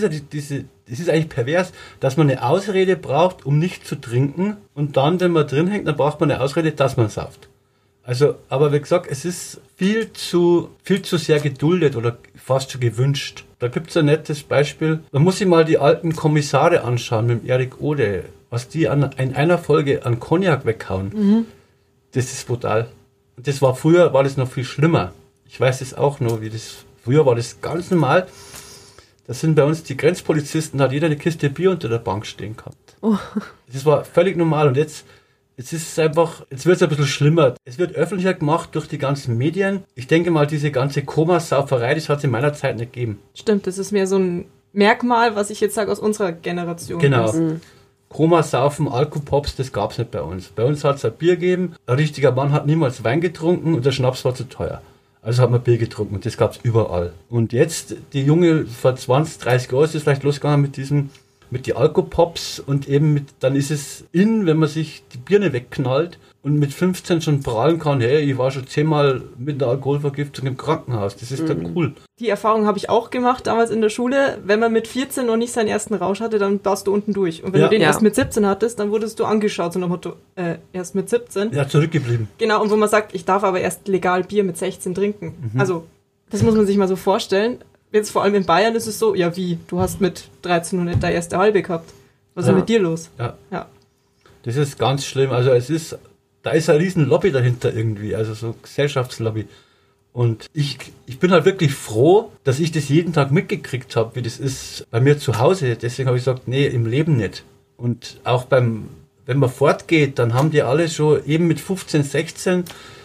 ist eigentlich pervers, dass man eine Ausrede braucht, um nicht zu trinken. Und dann, wenn man drin hängt, dann braucht man eine Ausrede, dass man sauft. Also, aber wie gesagt, es ist viel zu sehr geduldet oder fast schon gewünscht. Da gibt es ein nettes Beispiel. Man muss sich mal die alten Kommissare anschauen mit dem Erik Ode, was die in einer Folge an Cognac weghauen. Mhm. Das ist brutal. Und früher war das noch viel schlimmer. Ich weiß das auch noch, früher war das ganz normal. Das sind bei uns die Grenzpolizisten, da hat jeder eine Kiste Bier unter der Bank stehen gehabt. Oh. Das war völlig normal und jetzt wird es ein bisschen schlimmer. Es wird öffentlicher gemacht durch die ganzen Medien. Ich denke mal, diese ganze Komasauferei, das hat es in meiner Zeit nicht gegeben. Stimmt, das ist mehr so ein Merkmal, was ich jetzt sage, aus unserer Generation. Genau. Komasaufen, Alkopops, das gab es nicht bei uns. Bei uns hat es ein Bier gegeben. Ein richtiger Mann hat niemals Wein getrunken und der Schnaps war zu teuer. Also hat man Bier getrunken und das gab es überall. Und jetzt, die Junge vor 20, 30 Jahren ist es vielleicht losgegangen mit die Alkopops und eben dann ist es wenn man sich die Birne wegknallt und mit 15 schon prahlen kann, hey, ich war schon 10-mal mit einer Alkoholvergiftung im Krankenhaus. Das ist dann cool. Die Erfahrung habe ich auch gemacht damals in der Schule. Wenn man mit 14 noch nicht seinen ersten Rausch hatte, dann warst du unten durch. Und wenn du den erst mit 17 hattest, dann wurdest du angeschaut, so nach Motto, erst mit 17. Ja, zurückgeblieben. Genau, und wo man sagt, ich darf aber erst legal Bier mit 16 trinken. Mhm. Also, das muss man sich mal so vorstellen. Jetzt vor allem in Bayern ist es so, ja wie, du hast mit 13 noch nicht deine erste halbe gehabt. Was ist mit dir los? Ja. Das ist ganz schlimm. Also da ist ein riesen Lobby dahinter irgendwie, also so Gesellschaftslobby. Und ich bin halt wirklich froh, dass ich das jeden Tag mitgekriegt habe, wie das ist bei mir zu Hause. Deswegen habe ich gesagt, nee, im Leben nicht. Und auch wenn man fortgeht, dann haben die alle schon eben mit 15, 16,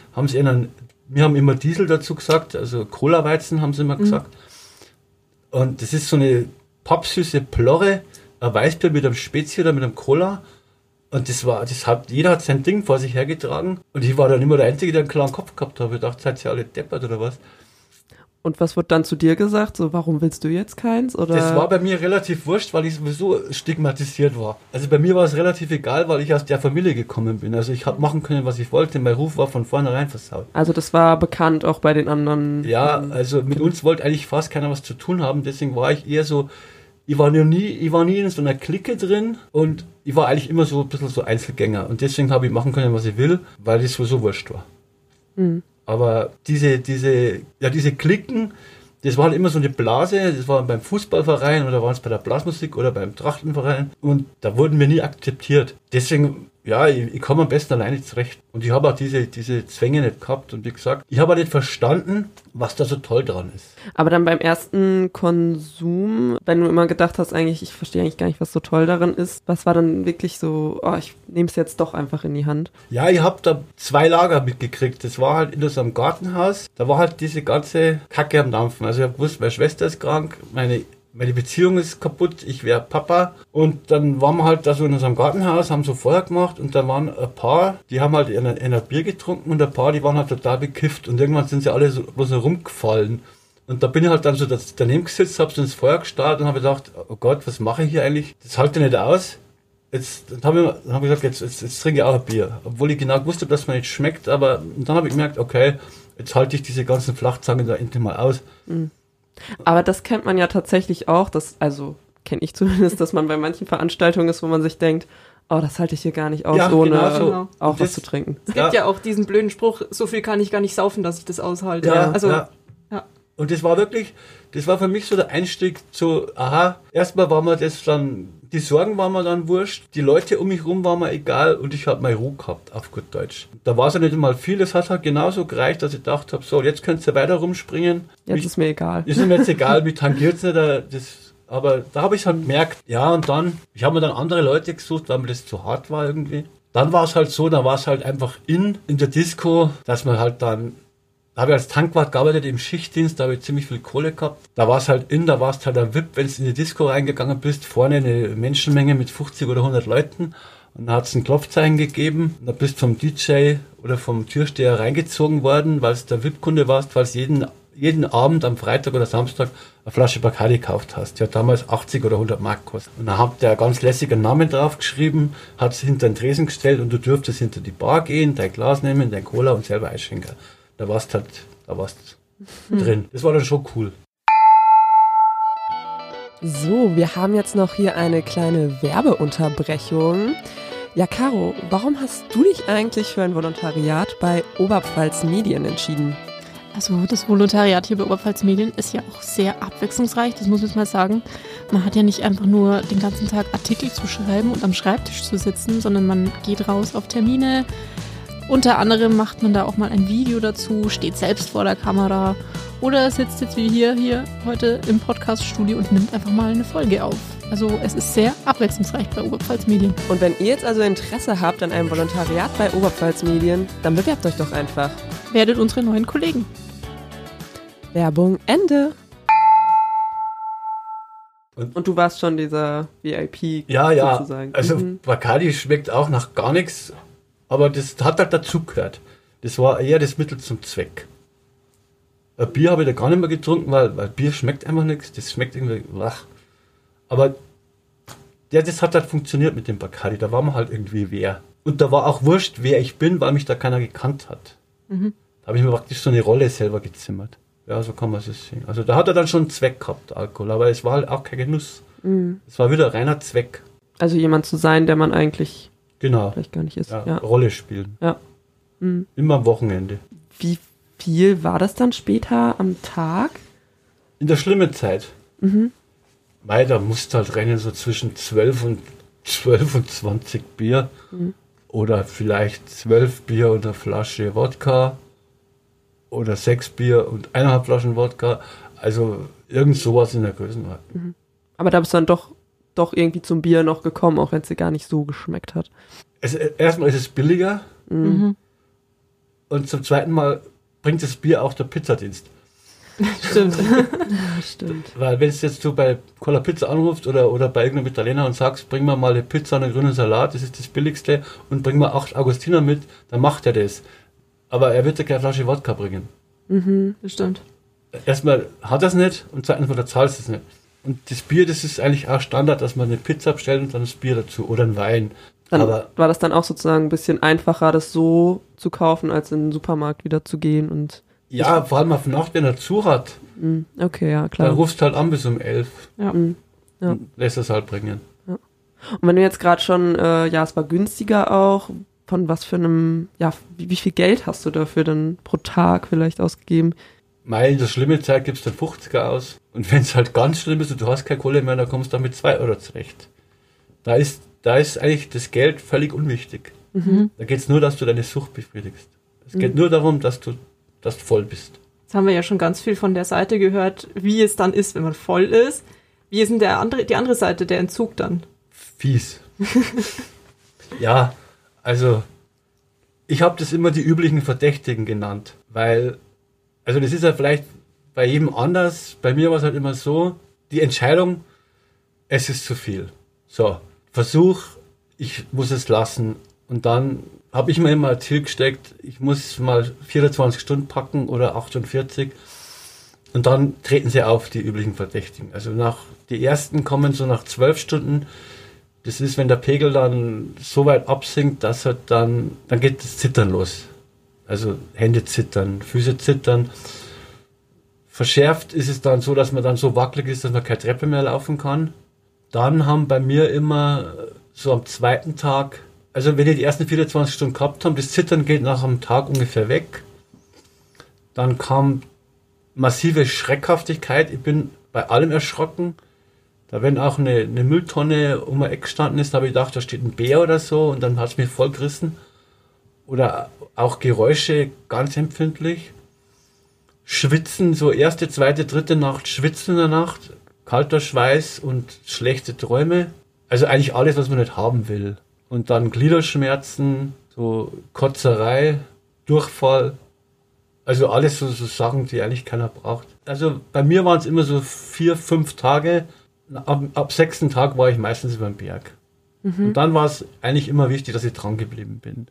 wir haben immer Diesel dazu gesagt, also Cola-Weizen haben sie immer gesagt. Und das ist so eine pappsüße Plorre, ein Weißbier mit einem Spezi oder mit einem Cola. Und jeder hat sein Ding vor sich hergetragen. Und ich war dann immer der Einzige, der einen klaren Kopf gehabt hat. Ich dachte, seid ihr alle deppert oder was? Und was wird dann zu dir gesagt? So, warum willst du jetzt keins? Oder? Das war bei mir relativ wurscht, weil ich sowieso stigmatisiert war. Also bei mir war es relativ egal, weil ich aus der Familie gekommen bin. Also ich habe machen können, was ich wollte. Mein Ruf war von vornherein versaut. Also das war bekannt auch bei den anderen? Ja, also mit uns wollte eigentlich fast keiner was zu tun haben. Deswegen war ich eher so, ich war nie in so einer Clique drin und ich war eigentlich immer so ein bisschen so Einzelgänger. Und deswegen habe ich machen können, was ich will, weil es sowieso wurscht war. Mhm. Aber diese Cliquen, das war halt immer so eine Blase, das war beim Fußballverein oder waren es bei der Blasmusik oder beim Trachtenverein und da wurden wir nie akzeptiert. Deswegen, ja, ich komme am besten alleine zurecht. Und ich habe auch diese Zwänge nicht gehabt und wie gesagt, ich habe auch nicht verstanden, was da so toll dran ist. Aber dann beim ersten Konsum, wenn du immer gedacht hast, ich verstehe eigentlich gar nicht, was so toll daran ist, was war dann wirklich so, ich nehme es jetzt doch einfach in die Hand? Ja, ich habe da 2 Lager mitgekriegt. Das war halt in so einem Gartenhaus, da war halt diese ganze Kacke am Dampfen. Also ich habe gewusst, meine Schwester ist krank, meine meine Beziehung ist kaputt, ich wäre Papa. Und dann waren wir halt da so in unserem Gartenhaus, haben so Feuer gemacht und da waren ein paar, die haben halt in einer Bier getrunken und ein paar, die waren halt total bekifft und irgendwann sind sie alle so bloß so rumgefallen. Und da bin ich halt dann so daneben gesetzt, hab so ins Feuer gestarrt und habe gedacht, oh Gott, was mache ich hier eigentlich? Das halte ich nicht aus. Jetzt habe ich gesagt, jetzt trinke ich auch ein Bier. Obwohl ich genau wusste, dass mir nicht schmeckt, aber dann habe ich gemerkt, okay, jetzt halte ich diese ganzen Flachzangen da endlich mal aus. Aber das kennt man ja tatsächlich auch, kenne ich zumindest, dass man bei manchen Veranstaltungen ist, wo man sich denkt, oh, das halte ich hier gar nicht aus, Ja, ohne genau so. auch was zu trinken. Es gibt ja auch diesen blöden Spruch, so viel kann ich gar nicht saufen, dass ich das aushalte. Ja. Und das war für mich so der Einstieg zu, erstmal war mir das dann, die Sorgen waren mir dann wurscht, die Leute um mich rum waren mir egal und ich habe meine Ruhe gehabt, auf gut Deutsch. Da war es ja nicht mal viel, es hat halt genauso gereicht, dass ich gedacht habe, so, jetzt könnt ihr weiter rumspringen. Jetzt ist mir egal. Ist mir jetzt egal, mich tangiert es nicht, aber da habe ich halt gemerkt, ja, und dann, ich habe mir dann andere Leute gesucht, weil mir das zu hart war irgendwie. Dann war es halt so, da war es halt einfach in der Disco, dass man halt dann, da habe ich als Tankwart gearbeitet im Schichtdienst, da habe ich ziemlich viel Kohle gehabt. Da war es halt da warst halt ein VIP, wenn du in die Disco reingegangen bist, vorne eine Menschenmenge mit 50 oder 100 Leuten. Und da hat es ein Klopfzeichen gegeben. Und da bist du vom DJ oder vom Türsteher reingezogen worden, weil es der VIP-Kunde warst, weil du jeden Abend am Freitag oder Samstag eine Flasche Bacardi gekauft hast. Die hat damals 80 oder 100 Mark gekostet. Und dann hat der ganz lässig einen Namen draufgeschrieben, hat es hinter den Tresen gestellt und du dürftest hinter die Bar gehen, dein Glas nehmen, dein Cola und selber einschenken. Da warst drin. Das war dann schon cool. So, wir haben jetzt noch hier eine kleine Werbeunterbrechung. Ja, Caro, warum hast du dich eigentlich für ein Volontariat bei Oberpfalz Medien entschieden? Also das Volontariat hier bei Oberpfalz Medien ist ja auch sehr abwechslungsreich, das muss ich mal sagen. Man hat ja nicht einfach nur den ganzen Tag Artikel zu schreiben und am Schreibtisch zu sitzen, sondern man geht raus auf Termine. Unter anderem macht man da auch mal ein Video dazu, steht selbst vor der Kamera oder sitzt jetzt wie hier heute im Podcast-Studio und nimmt einfach mal eine Folge auf. Also es ist sehr abwechslungsreich bei Oberpfalz Medien. Und wenn ihr jetzt also Interesse habt an einem Volontariat bei Oberpfalz Medien, dann bewerbt euch doch einfach. Werdet unsere neuen Kollegen. Werbung Ende. Und du warst schon dieser VIP sozusagen. Also Bacardi schmeckt auch nach gar nichts. Aber das hat halt dazugehört. Das war eher das Mittel zum Zweck. Ein Bier habe ich da gar nicht mehr getrunken, weil Bier schmeckt einfach nichts. Das schmeckt irgendwie wach. Aber das hat halt funktioniert mit dem Bacardi. Da war man halt irgendwie wer. Und da war auch wurscht, wer ich bin, weil mich da keiner gekannt hat. Da habe ich mir praktisch so eine Rolle selber gezimmert. Ja, so kann man es sehen. Also da hat er dann schon einen Zweck gehabt, Alkohol. Aber es war halt auch kein Genuss. Es war wieder reiner Zweck. Also jemand zu sein, der man eigentlich genau vielleicht gar nicht ist. Ja. Rolle spielen. Ja. Immer am Wochenende. Wie viel war das dann später am Tag? In der schlimmen Zeit. Weil da musst du halt rennen so zwischen 12 und 20 Bier. Oder vielleicht 12 Bier und eine Flasche Wodka. Oder 6 Bier und 1,5 Flaschen Wodka. Also irgend sowas in der Größenordnung. Aber da bist du dann doch irgendwie zum Bier noch gekommen, auch wenn es dir gar nicht so geschmeckt hat. Erstmal ist es billiger. Und zum zweiten Mal bringt das Bier auch der Pizzadienst. Stimmt. Stimmt. Weil wenn jetzt du bei Cola Pizza anrufst oder bei irgendeinem Italiener und sagst, bring mir mal eine Pizza und einen grünen Salat, das ist das Billigste, und bring mir 8 Augustiner mit, dann macht er das. Aber er wird dir keine Flasche Wodka bringen. Das stimmt. Erstmal hat er es nicht und zweitens mal zahlst du es nicht. Und das Bier, das ist eigentlich auch Standard, dass man eine Pizza bestellt und dann das Bier dazu oder ein Wein. Dann aber war das dann auch sozusagen ein bisschen einfacher, das so zu kaufen, als in den Supermarkt wieder zu gehen und... Ja, vor allem auf Nacht, wenn er zu hat. Okay, ja, klar. Dann rufst du halt an bis um 11. Ja. Und lässt es halt bringen. Ja. Und wenn du jetzt gerade schon, es war günstiger auch, von was für einem, wie viel Geld hast du dafür dann pro Tag vielleicht ausgegeben? In der schlimmen Zeit gibst du dann 50er aus. Und wenn es halt ganz schlimm ist und du hast keine Kohle mehr, dann kommst du dann mit 2 Euro zurecht. Da ist eigentlich das Geld völlig unwichtig. Da geht es nur, dass du deine Sucht befriedigst. Es geht nur darum, dass du voll bist. Jetzt haben wir ja schon ganz viel von der Seite gehört, wie es dann ist, wenn man voll ist. Wie ist denn die andere Seite, der Entzug dann? Fies. Ja, also ich habe das immer die üblichen Verdächtigen genannt, weil, also das ist ja vielleicht bei jedem anders, bei mir war es halt immer so, die Entscheidung, es ist zu viel. So, Versuch, ich muss es lassen. Und dann habe ich mir immer ein Ziel gesteckt, ich muss mal 24 Stunden packen oder 48. Und dann treten sie auf, die üblichen Verdächtigen. Also die ersten kommen so nach 12 Stunden. Das ist, wenn der Pegel dann so weit absinkt, dass dann geht das Zittern los. Also Hände zittern, Füße zittern. Verschärft ist es dann so, dass man dann so wackelig ist, dass man keine Treppe mehr laufen kann. Dann haben bei mir immer so am zweiten Tag, also wenn die ersten 24 Stunden gehabt haben, das Zittern geht nach einem Tag ungefähr weg. Dann kam massive Schreckhaftigkeit. Ich bin bei allem erschrocken. Da wenn auch eine Mülltonne um ein Eck gestanden ist, habe ich gedacht, da steht ein Bär oder so und dann hat es mich voll gerissen. Oder auch Geräusche ganz empfindlich. Schwitzen, so erste, zweite, dritte Nacht, Schwitzen in der Nacht, kalter Schweiß und schlechte Träume. Also eigentlich alles, was man nicht haben will. Und dann Gliederschmerzen, so Kotzerei, Durchfall. Also alles so Sachen, die eigentlich keiner braucht. Also bei mir waren es immer so 4, 5 Tage. Ab 6. Tag war ich meistens über den Berg. Und dann war es eigentlich immer wichtig, dass ich dran geblieben bin.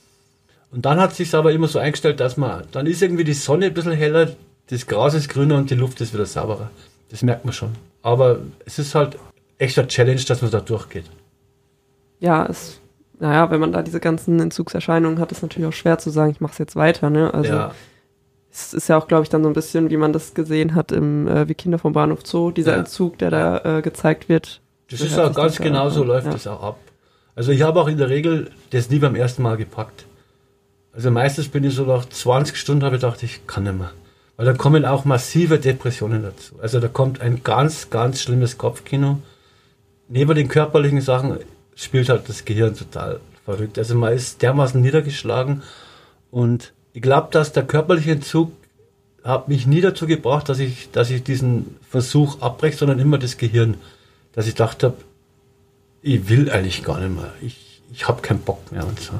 Und dann hat es sich aber immer so eingestellt, dann ist irgendwie die Sonne ein bisschen heller, das Gras ist grüner und die Luft ist wieder sauberer. Das merkt man schon. Aber es ist halt echt eine Challenge, dass man da durchgeht. Ja, wenn man da diese ganzen Entzugserscheinungen hat, ist natürlich auch schwer zu sagen, ich mache es jetzt weiter, ne? Also ja. Es ist ja auch, glaube ich, dann so ein bisschen, wie man das gesehen hat im Wie Kinder vom Bahnhof Zoo, dieser Entzug, der da gezeigt wird. Das ist auch ganz genau so, läuft das auch ab. Also ich habe auch in der Regel das nie beim ersten Mal gepackt. Also meistens bin ich so nach 20 Stunden habe ich gedacht, ich kann nicht mehr. Weil da kommen auch massive Depressionen dazu. Also da kommt ein ganz, ganz schlimmes Kopfkino. Neben den körperlichen Sachen spielt halt das Gehirn total verrückt. Also man ist dermaßen niedergeschlagen und ich glaube, dass der körperliche Entzug hat mich nie dazu gebracht, dass ich diesen Versuch abbreche, sondern immer das Gehirn. Dass ich dachte habe, ich will eigentlich gar nicht mehr. Ich habe keinen Bock mehr und so.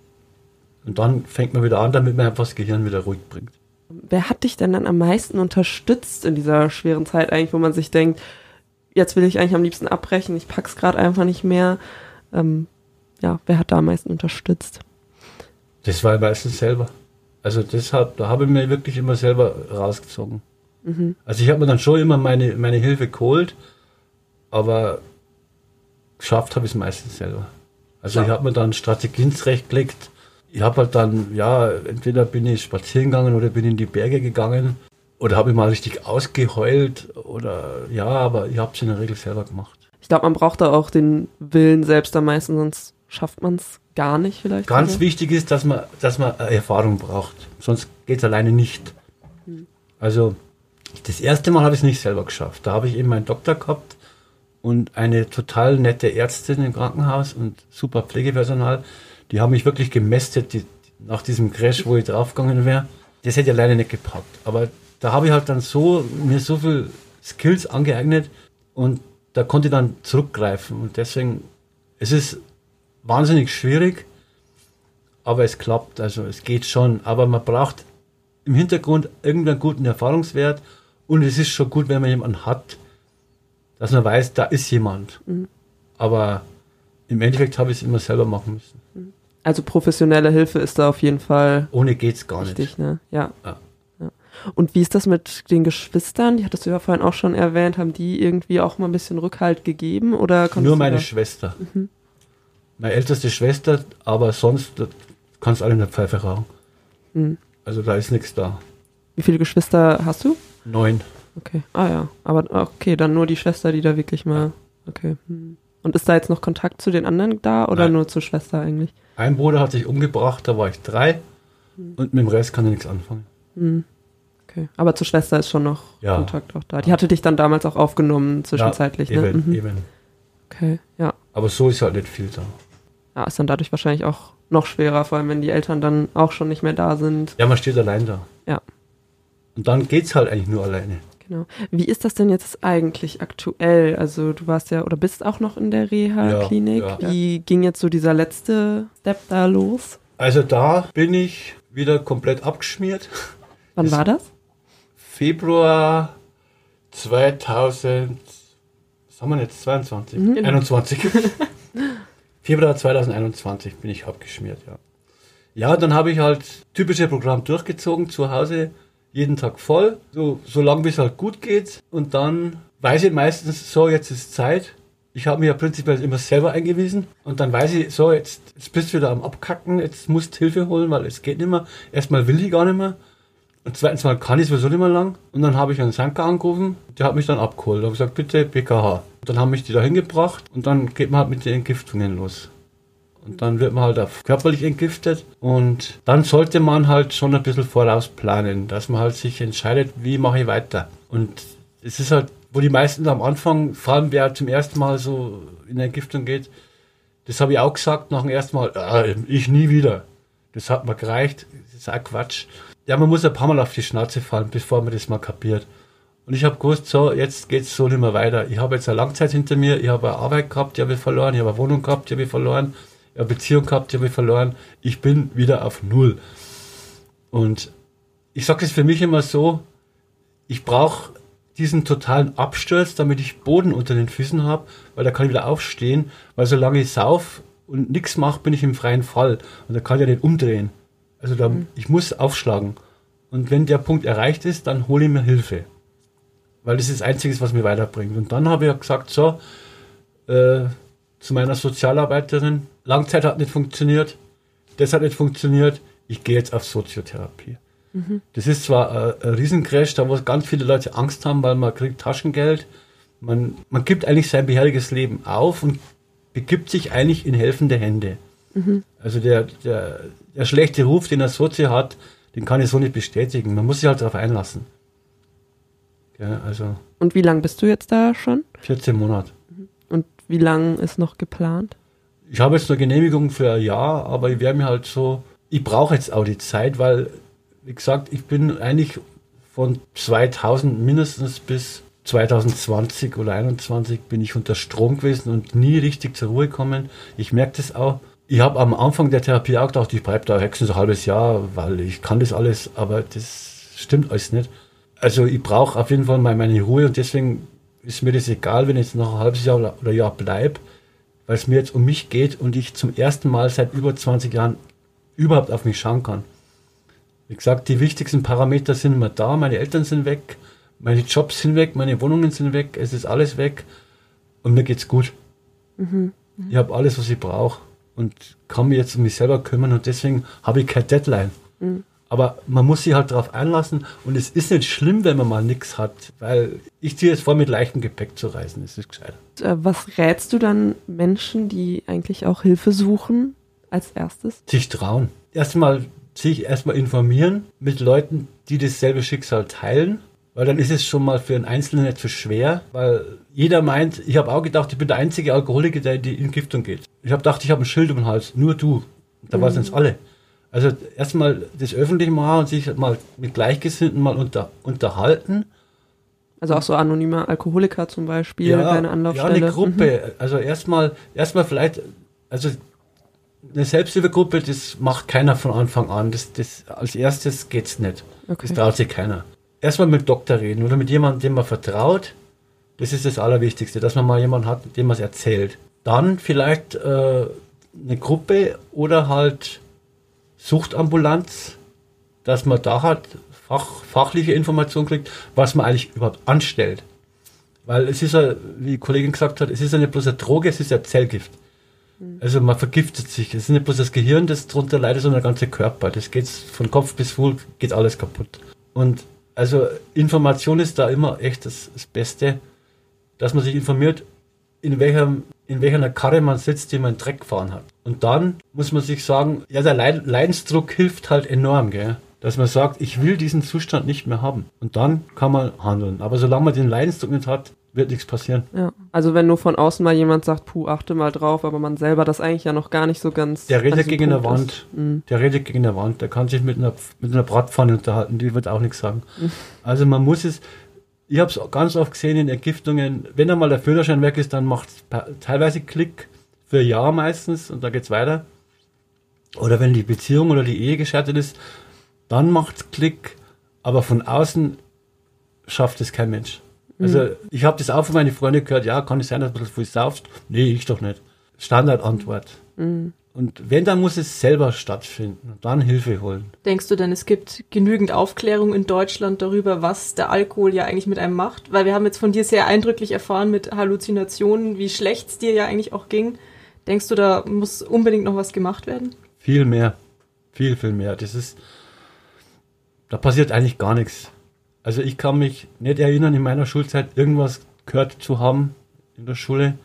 Und dann fängt man wieder an, damit man einfach das Gehirn wieder ruhig bringt. Wer hat dich denn dann am meisten unterstützt in dieser schweren Zeit eigentlich, wo man sich denkt, jetzt will ich eigentlich am liebsten abbrechen, ich pack's gerade einfach nicht mehr. Wer hat da am meisten unterstützt? Das war ich meistens selber. Also deshalb, da habe ich mir wirklich immer selber rausgezogen. Also ich habe mir dann schon immer meine Hilfe geholt, aber geschafft habe ich es meistens selber. Also ich habe mir dann Strategien zurechtgelegt. Ich habe halt dann, entweder bin ich spazieren gegangen oder bin in die Berge gegangen oder habe ich mal richtig ausgeheult aber ich habe es in der Regel selber gemacht. Ich glaube, man braucht da auch den Willen selbst am meisten, sonst schafft man es gar nicht vielleicht. Ganz wichtig ist, dass man Erfahrung braucht, sonst geht es alleine nicht. Also das erste Mal habe ich es nicht selber geschafft. Da habe ich eben meinen Doktor gehabt und eine total nette Ärztin im Krankenhaus und super Pflegepersonal. Die haben mich wirklich gemästet nach diesem Crash, wo ich draufgegangen wäre. Das hätte ich alleine nicht gepackt. Aber da habe ich halt dann mir so viel Skills angeeignet und da konnte ich dann zurückgreifen. Und deswegen, es ist wahnsinnig schwierig, aber es klappt. Also es geht schon. Aber man braucht im Hintergrund irgendeinen guten Erfahrungswert und es ist schon gut, wenn man jemanden hat, dass man weiß, da ist jemand. Aber im Endeffekt habe ich es immer selber machen müssen. Also professionelle Hilfe ist da auf jeden Fall. Ohne geht's gar richtig, nicht. Ne? Ja. Und wie ist das mit den Geschwistern? Die hattest du ja vorhin auch schon erwähnt. Haben die irgendwie auch mal ein bisschen Rückhalt gegeben? Oder nur meine Schwester. Meine älteste Schwester, aber sonst kannst du alle in der Pfeife rauchen. Also da ist nichts da. Wie viele Geschwister hast du? 9. Okay. Ah ja. Aber okay, dann nur die Schwester, die da wirklich mal. Okay. Und ist da jetzt noch Kontakt zu den anderen da oder nur zur Schwester eigentlich? Ein Bruder hat sich umgebracht, da war ich 3 und mit dem Rest kann ich nichts anfangen. Okay, aber zur Schwester ist schon noch Kontakt auch da. Die hatte dich dann damals auch aufgenommen, zwischenzeitlich, ja, eben, ne? eben. Okay, ja. Aber so ist halt nicht viel da. Ja, ist dann dadurch wahrscheinlich auch noch schwerer, vor allem wenn die Eltern dann auch schon nicht mehr da sind. Ja, man steht allein da. Ja. Und dann geht's halt eigentlich nur alleine. Genau. Wie ist das denn jetzt eigentlich aktuell? Also du warst ja oder bist auch noch in der Reha-Klinik. Ja. Wie ging jetzt so dieser letzte Step da los? Also da bin ich wieder komplett abgeschmiert. Wann war das? Februar 2000, was haben wir jetzt, 22? 21. Februar 2021 bin ich abgeschmiert, ja. Ja, dann habe ich halt typische Programm durchgezogen, zu Hause, jeden Tag voll, so lange bis es halt gut geht. Und dann weiß ich meistens, so, jetzt ist Zeit. Ich habe mir ja prinzipiell immer selber eingewiesen. Und dann weiß ich, so, jetzt bist du wieder am Abkacken, jetzt musst du Hilfe holen, weil es geht nicht mehr. Erstmal will ich gar nicht mehr. Und zweitens mal kann ich sowieso nicht mehr lang. Und dann habe ich einen Sanker angerufen, der hat mich dann abgeholt. Da habe ich gesagt, bitte BKH. Und dann haben mich die da hingebracht und dann geht man halt mit den Entgiftungen los. Und dann wird man halt auch körperlich entgiftet. Und dann sollte man halt schon ein bisschen vorausplanen, dass man halt sich entscheidet, wie mache ich weiter. Und es ist halt, wo die meisten am Anfang, vor allem wer zum ersten Mal so in eine Entgiftung geht, das habe ich auch gesagt nach dem ersten Mal, ich nie wieder. Das hat mir gereicht, das ist auch Quatsch. Ja, man muss ein paar Mal auf die Schnauze fallen, bevor man das mal kapiert. Und ich habe gewusst, so, jetzt geht's so nicht mehr weiter. Ich habe jetzt eine Langzeit hinter mir, ich habe eine Arbeit gehabt, die habe ich verloren, ich habe eine Wohnung gehabt, die habe ich verloren, ich habe eine Beziehung gehabt, die habe ich verloren. Ich bin wieder auf Null. Und ich sage das für mich immer so, ich brauche diesen totalen Absturz, damit ich Boden unter den Füßen habe, weil da kann ich wieder aufstehen, weil solange ich sauf und nichts mache, bin ich im freien Fall. Und da kann ich ja nicht umdrehen. Also ich muss aufschlagen. Und wenn der Punkt erreicht ist, dann hole ich mir Hilfe. Weil das ist das Einzige, was mir weiterbringt. Und dann habe ich gesagt, so, zu meiner Sozialarbeiterin, Langzeit hat nicht funktioniert, das hat nicht funktioniert, ich gehe jetzt auf Soziotherapie. Das ist zwar ein Riesencrash, da wo ganz viele Leute Angst haben, weil man kriegt Taschengeld, man gibt eigentlich sein bisheriges Leben auf und begibt sich eigentlich in helfende Hände. Also der schlechte Ruf, den der Sozi hat, den kann ich so nicht bestätigen. Man muss sich halt darauf einlassen. Ja, also Und wie lange bist du jetzt da schon? 14 Monate. Und wie lange ist noch geplant? Ich habe jetzt eine Genehmigung für ein Jahr, aber ich werde mir halt so, ich brauche jetzt auch die Zeit, weil, wie gesagt, ich bin eigentlich von 2000 mindestens bis 2020 oder 2021 bin ich unter Strom gewesen und nie richtig zur Ruhe gekommen. Ich merke das auch. Ich habe am Anfang der Therapie auch gedacht, ich bleibe da höchstens ein halbes Jahr, weil ich kann das alles, aber das stimmt alles nicht. Also ich brauche auf jeden Fall mal meine Ruhe und deswegen ist mir das egal, wenn ich jetzt noch ein halbes Jahr oder Jahr bleibe, weil es mir jetzt um mich geht und ich zum ersten Mal seit über 20 Jahren überhaupt auf mich schauen kann. Wie gesagt, die wichtigsten Parameter sind immer da, meine Eltern sind weg, meine Jobs sind weg, meine Wohnungen sind weg, es ist alles weg und mir geht's gut. Ich habe alles, was ich brauche und kann mich jetzt um mich selber kümmern und deswegen habe ich keine Deadline. Aber man muss sich halt darauf einlassen und es ist nicht schlimm, wenn man mal nichts hat, weil ich ziehe jetzt vor, mit leichtem Gepäck zu reisen, das ist gescheit. Was rätst du dann Menschen, die eigentlich auch Hilfe suchen, als erstes? Sich trauen. Sich erstmal informieren mit Leuten, die dasselbe Schicksal teilen, weil dann ist es schon mal für einen Einzelnen nicht so schwer, weil jeder meint, ich habe auch gedacht, ich bin der einzige Alkoholiker, der in die Entgiftung geht. Ich habe gedacht, ich habe ein Schild um den Hals, nur du. Da waren es alle. Also erstmal das öffentlich machen und sich mal mit Gleichgesinnten mal unterhalten. Also auch so anonyme Alkoholiker zum Beispiel, keine Anlaufstelle. Ja, eine Gruppe. Also erstmal vielleicht, also eine Selbsthilfegruppe, das macht keiner von Anfang an. Das als erstes geht's nicht. Okay. Das traut sich keiner. Erstmal mit Doktor reden oder mit jemandem, dem man vertraut. Das ist das Allerwichtigste, dass man mal jemanden hat, dem man es erzählt. Dann vielleicht eine Gruppe oder halt Suchtambulanz, dass man da halt fachliche Informationen kriegt, was man eigentlich überhaupt anstellt. Weil es ist ja, wie die Kollegin gesagt hat, es ist ja nicht bloß eine Droge, es ist ja Zellgift. Also man vergiftet sich. Es ist nicht bloß das Gehirn, das darunter leidet, sondern der ganze Körper. Das geht von Kopf bis Fuß, geht alles kaputt. Und also Information ist da immer echt das Beste, dass man sich informiert, in welcher Karre man sitzt, die man in den Dreck gefahren hat. Und dann muss man sich sagen, ja, der Leidensdruck hilft halt enorm, gell? Dass man sagt, ich will diesen Zustand nicht mehr haben. Und dann kann man handeln. Aber solange man den Leidensdruck nicht hat, wird nichts passieren. Ja, also wenn nur von außen mal jemand sagt, achte mal drauf, aber man selber das eigentlich ja noch gar nicht so ganz... Der redet gegen eine Wand. Der redet gegen eine Wand. Der kann sich mit einer Bratpfanne unterhalten, die wird auch nichts sagen. Also man muss es... Ich habe es ganz oft gesehen in Entgiftungen, wenn einmal der Führerschein weg ist, dann macht es teilweise Klick für ein Jahr meistens und dann geht es weiter. Oder wenn die Beziehung oder die Ehe gescheitert ist, dann macht es Klick, aber von außen schafft es kein Mensch. Also ich habe das auch von meinen Freunden gehört, ja, kann es sein, dass du ein bisschen viel saufst? Nee, ich doch nicht. Standardantwort. Und wenn, dann muss es selber stattfinden und dann Hilfe holen. Denkst du denn, es gibt genügend Aufklärung in Deutschland darüber, was der Alkohol ja eigentlich mit einem macht? Weil wir haben jetzt von dir sehr eindrücklich erfahren mit Halluzinationen, wie schlecht es dir ja eigentlich auch ging. Denkst du, da muss unbedingt noch was gemacht werden? Viel mehr. Viel, viel mehr. Da passiert eigentlich gar nichts. Also ich kann mich nicht erinnern, in meiner Schulzeit irgendwas gehört zu haben in der Schule.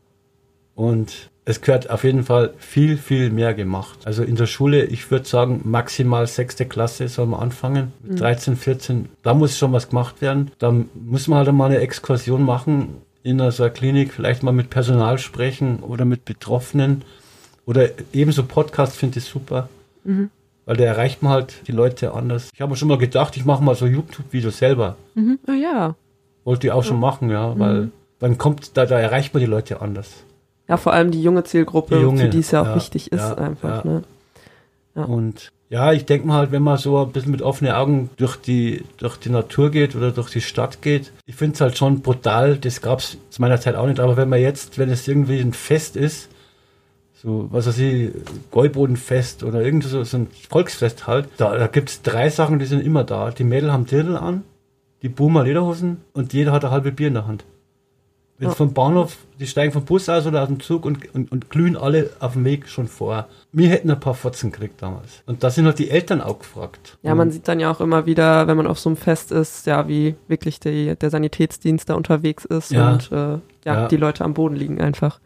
Und es gehört auf jeden Fall viel, viel mehr gemacht. Also in der Schule, ich würde sagen, maximal 6. Klasse soll man anfangen. Mit 13, 14, da muss schon was gemacht werden. Da muss man halt mal eine Exkursion machen in so einer Klinik, vielleicht mal mit Personal sprechen oder mit Betroffenen. Oder ebenso Podcast finde ich super. Weil da erreicht man halt die Leute anders. Ich habe mir schon mal gedacht, ich mache mal so YouTube-Videos selber. Oh ja. Wollte ich auch schon machen, ja, weil dann kommt, da erreicht man die Leute anders. Ja, vor allem die junge Zielgruppe, für die es ja auch wichtig ist einfach. Ja. Ne? Ja. Und ja, ich denke mal halt, wenn man so ein bisschen mit offenen Augen durch die Natur geht oder durch die Stadt geht, ich finde es halt schon brutal, das gab es zu meiner Zeit auch nicht, aber wenn es irgendwie ein Fest ist, so, was weiß ich, Gäubodenfest oder irgend so ein Volksfest halt, da gibt es 3 Sachen, die sind immer da. Die Mädel haben Dirndl an, die Boomer Lederhosen und jeder hat ein halbes Bier in der Hand. Wenn vom Bahnhof, die steigen vom Bus aus oder aus dem Zug und glühen alle auf dem Weg schon vor. Wir hätten ein paar Fotzen gekriegt damals. Und da sind halt die Eltern auch gefragt. Ja, man sieht dann ja auch immer wieder, wenn man auf so einem Fest ist, ja, wie wirklich der Sanitätsdienst da unterwegs ist und die Leute am Boden liegen einfach.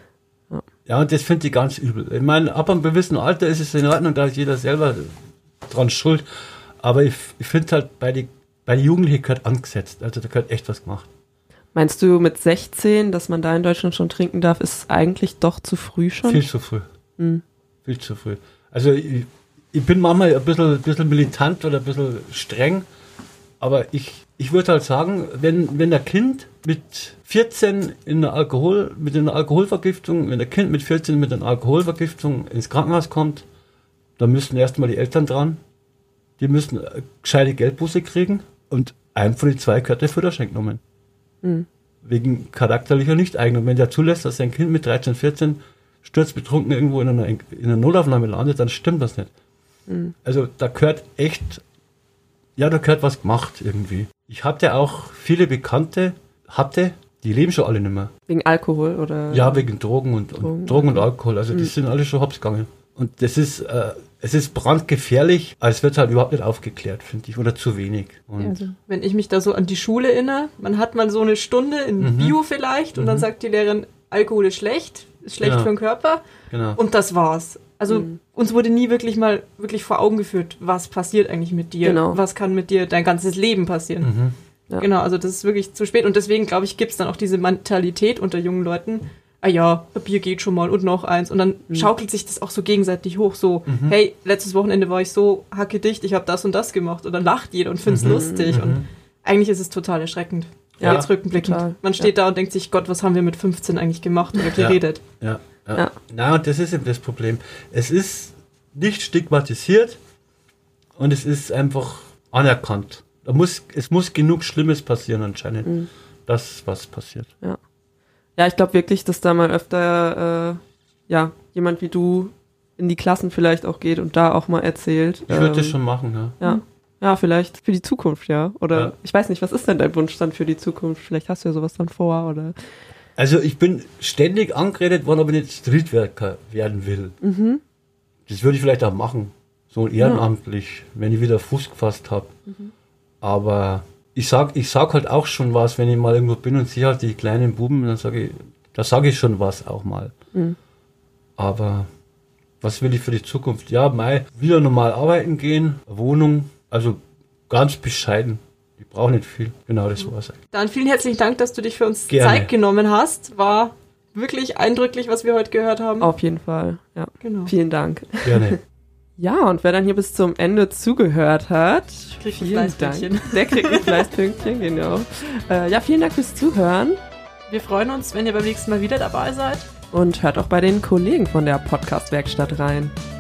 Ja, und das finde ich ganz übel. Ich meine, ab einem gewissen Alter ist es in Ordnung, da ist jeder selber dran schuld. Aber ich finde halt, bei den Jugendlichen gehört angesetzt. Also da gehört echt was gemacht. Meinst du mit 16, dass man da in Deutschland schon trinken darf, ist eigentlich doch zu früh schon? Viel zu früh. Viel zu früh. Also ich bin manchmal ein bisschen militant oder ein bisschen streng, aber ich würde halt sagen, wenn ein Kind mit 14 mit einer Alkoholvergiftung, wenn ein Kind mit 14 mit einer Alkoholvergiftung ins Krankenhaus kommt, dann müssen erstmal die Eltern dran, die müssen eine gescheite Geldbuße kriegen und einem von den 2 gehört der Führerschein genommen. Wegen charakterlicher Nichteignung. Wenn der zulässt, dass sein Kind mit 13, 14 sturzbetrunken irgendwo in einer Notaufnahme landet, dann stimmt das nicht. Also da gehört was gemacht irgendwie. Ich hatte auch viele Bekannte, die leben schon alle nicht mehr. Wegen Alkohol oder? Ja, wegen Drogen und Alkohol. Also die sind alle schon hops gegangen. Und das ist, es ist brandgefährlich, aber es wird halt überhaupt nicht aufgeklärt, finde ich, oder zu wenig. Und also, wenn ich mich da so an die Schule erinnere, man hat mal so eine Stunde in Bio vielleicht und dann sagt die Lehrerin, Alkohol ist schlecht für den Körper und das war's. Also uns wurde nie wirklich vor Augen geführt, was passiert eigentlich mit dir, was kann mit dir dein ganzes Leben passieren. Genau, also das ist wirklich zu spät und deswegen, glaube ich, gibt es dann auch diese Mentalität unter jungen Leuten, ein Bier geht schon mal und noch eins und dann schaukelt sich das auch so gegenseitig hoch, so, hey, letztes Wochenende war ich so hackedicht, ich habe das und das gemacht und dann lacht jeder und findet es lustig und eigentlich ist es total erschreckend. Ja, jetzt rückblickend. Total. Man steht da und denkt sich, Gott, was haben wir mit 15 eigentlich gemacht oder geredet? Ja. Na, und das ist eben das Problem. Es ist nicht stigmatisiert und es ist einfach anerkannt. Es muss genug Schlimmes passieren anscheinend, dass was passiert. Ja, ich glaube wirklich, dass da mal öfter jemand wie du in die Klassen vielleicht auch geht und da auch mal erzählt. Ich würde das schon machen, ja. Ja, vielleicht für die Zukunft, ja. Oder ich weiß nicht, was ist denn dein Wunsch dann für die Zukunft? Vielleicht hast du ja sowas dann vor, oder? Also ich bin ständig angeredet worden, ob ich nicht Streetworker werden will. Das würde ich vielleicht auch machen. So ehrenamtlich, wenn ich wieder Fuß gefasst habe. Aber ich sag halt auch schon was, wenn ich mal irgendwo bin und sehe halt die kleinen Buben, dann sage ich schon was auch mal. Aber was will ich für die Zukunft? Ja, wieder normal arbeiten gehen, Wohnung, also ganz bescheiden. Ich brauche nicht viel. Genau, das war's. Dann vielen herzlichen Dank, dass du dich für uns Zeit genommen hast. War wirklich eindrücklich, was wir heute gehört haben. Auf jeden Fall, ja. Genau. Vielen Dank. Gerne. Ja, und wer dann hier bis zum Ende zugehört hat, vielen Dank. Der kriegt ein Fleißpünktchen, genau. Vielen Dank fürs Zuhören. Wir freuen uns, wenn ihr beim nächsten Mal wieder dabei seid. Und hört auch bei den Kollegen von der Podcast-Werkstatt rein.